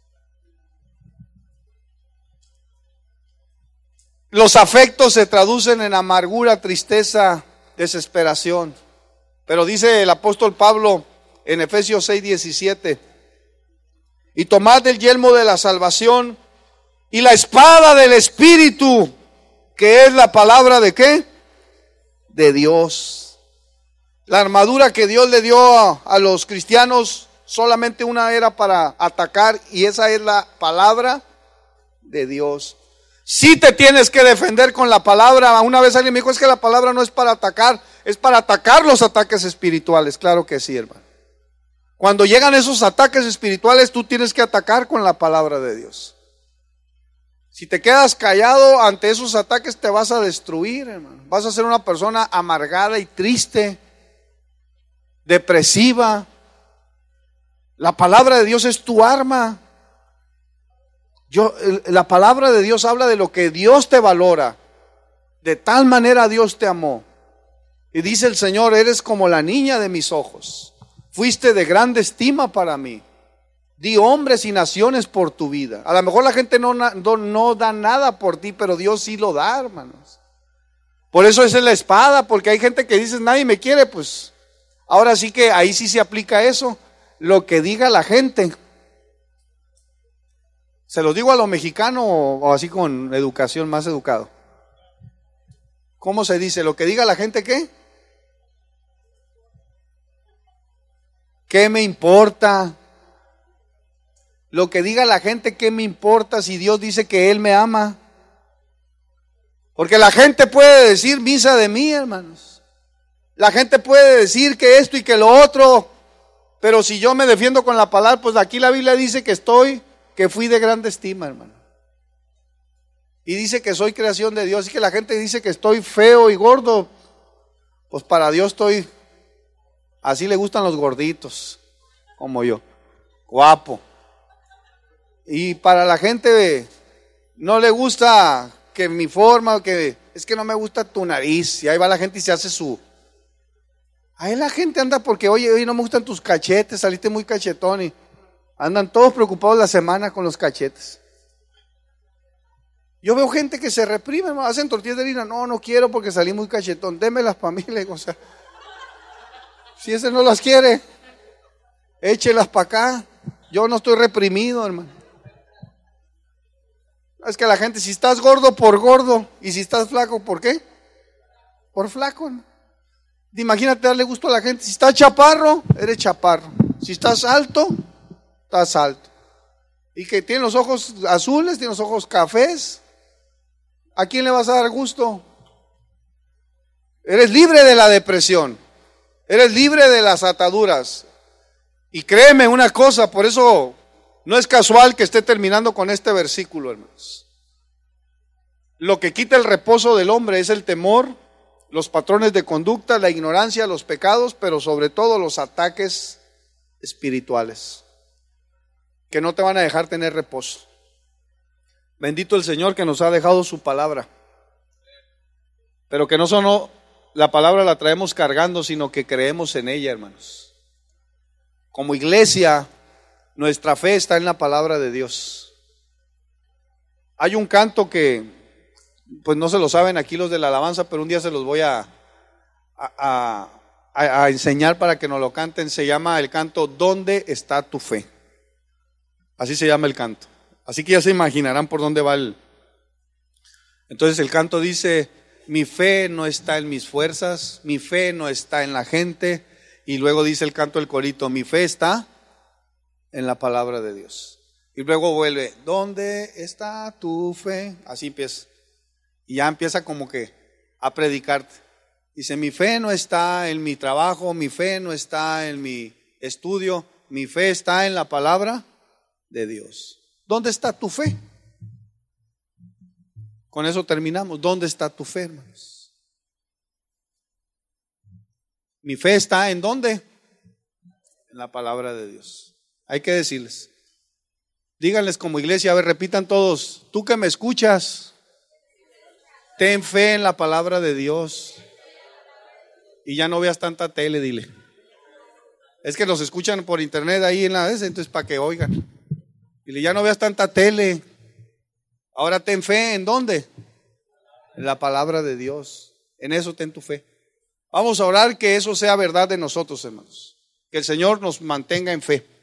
Los afectos se traducen en amargura, tristeza, desesperación. Pero dice el apóstol Pablo en Efesios seis diecisiete: y tomad el yelmo de la salvación y la espada del Espíritu, que es la palabra de ¿qué? De Dios. La armadura que Dios le dio a, a los cristianos, solamente una era para atacar, y esa es la palabra de Dios. Sí te tienes que defender con la palabra. Una vez alguien me dijo, es que la palabra no es para atacar, es para atacar los ataques espirituales. Claro que sí, hermano. Cuando llegan esos ataques espirituales, tú tienes que atacar con la palabra de Dios. Si te quedas callado ante esos ataques, te vas a destruir, hermano. Vas a ser una persona amargada y triste, depresiva. La palabra de Dios es tu arma. Yo, la palabra de Dios habla de lo que Dios te valora. De tal manera Dios te amó. Y dice el Señor, eres como la niña de mis ojos. Fuiste de grande estima para mí. Di hombres y naciones por tu vida. A lo mejor la gente no, no, no da nada por ti, pero Dios sí lo da, hermanos. Por eso es la espada, porque hay gente que dice, nadie me quiere, pues ahora sí que ahí sí se aplica eso. Lo que diga la gente. ¿Se lo digo a lo mexicano o, o así con educación, más educado? ¿Cómo se dice? Lo que diga la gente, ¿qué? ¿Qué me importa? Lo que diga la gente, ¿qué me importa si Dios dice que Él me ama? Porque la gente puede decir misa de mí, hermanos. La gente puede decir que esto y que lo otro, pero si yo me defiendo con la palabra, pues aquí la Biblia dice que estoy, que fui de grande estima, hermano. Y dice que soy creación de Dios. Y que la gente dice que estoy feo y gordo, pues para Dios estoy, así le gustan los gorditos, como yo, guapo. Y para la gente no le gusta que mi forma, que es que no me gusta tu nariz. Y ahí va la gente y se hace su... Ahí la gente anda porque, oye, oye, no me gustan tus cachetes, saliste muy cachetón. Y andan todos preocupados la semana con los cachetes. Yo veo gente que se reprime, ¿no? Hacen tortillas de harina. No, no quiero porque salí muy cachetón. Démelas para mí, o sea, si ese no las quiere, échelas para acá. Yo no estoy reprimido, hermano. Es que la gente, si estás gordo, por gordo. Y si estás flaco, ¿por qué? Por flaco, ¿no? Imagínate darle gusto a la gente. Si estás chaparro, eres chaparro. Si estás alto, estás alto. Y que tiene los ojos azules, tiene los ojos cafés. ¿A quién le vas a dar gusto? Eres libre de la depresión. Eres libre de las ataduras. Y créeme una cosa, por eso no es casual que esté terminando con este versículo, hermanos. lo que quita el reposo del hombre es el temor, los patrones de conducta, la ignorancia, los pecados, pero sobre todo los ataques espirituales, que no te van a dejar tener reposo. Bendito el Señor que nos ha dejado su palabra, pero que no solo la palabra la traemos cargando, sino que creemos en ella, hermanos. Como iglesia, nuestra fe está en la palabra de Dios. Hay un canto que, pues no se lo saben aquí los de la alabanza, pero un día se los voy a, a, a, a enseñar para que nos lo canten. Se llama el canto ¿Dónde está tu fe? Así se llama el canto. Así que ya se imaginarán por dónde va el... Entonces el canto dice: mi fe no está en mis fuerzas, mi fe no está en la gente. Y luego dice el canto del corito: mi fe está en la palabra de Dios. Y luego vuelve: ¿dónde está tu fe? Así empieza. Y ya empieza como que a predicarte. Dice: mi fe no está en mi trabajo, mi fe no está en mi estudio, mi fe está en la palabra de Dios. ¿Dónde está tu fe? Con eso terminamos. ¿Dónde está tu fe, hermanos? Mi fe está ¿en dónde? En la palabra de Dios. Hay que decirles. Díganles como iglesia, a ver, repitan todos: tú que me escuchas, ten fe en la palabra de Dios. Y ya no veas tanta tele, dile. Es que los escuchan por internet ahí en la vez, entonces para que oigan. Dile: ya no veas tanta tele. Ahora ten fe ¿en dónde? En la palabra de Dios. En eso ten tu fe. Vamos a orar que eso sea verdad de nosotros, hermanos. Que el Señor nos mantenga en fe.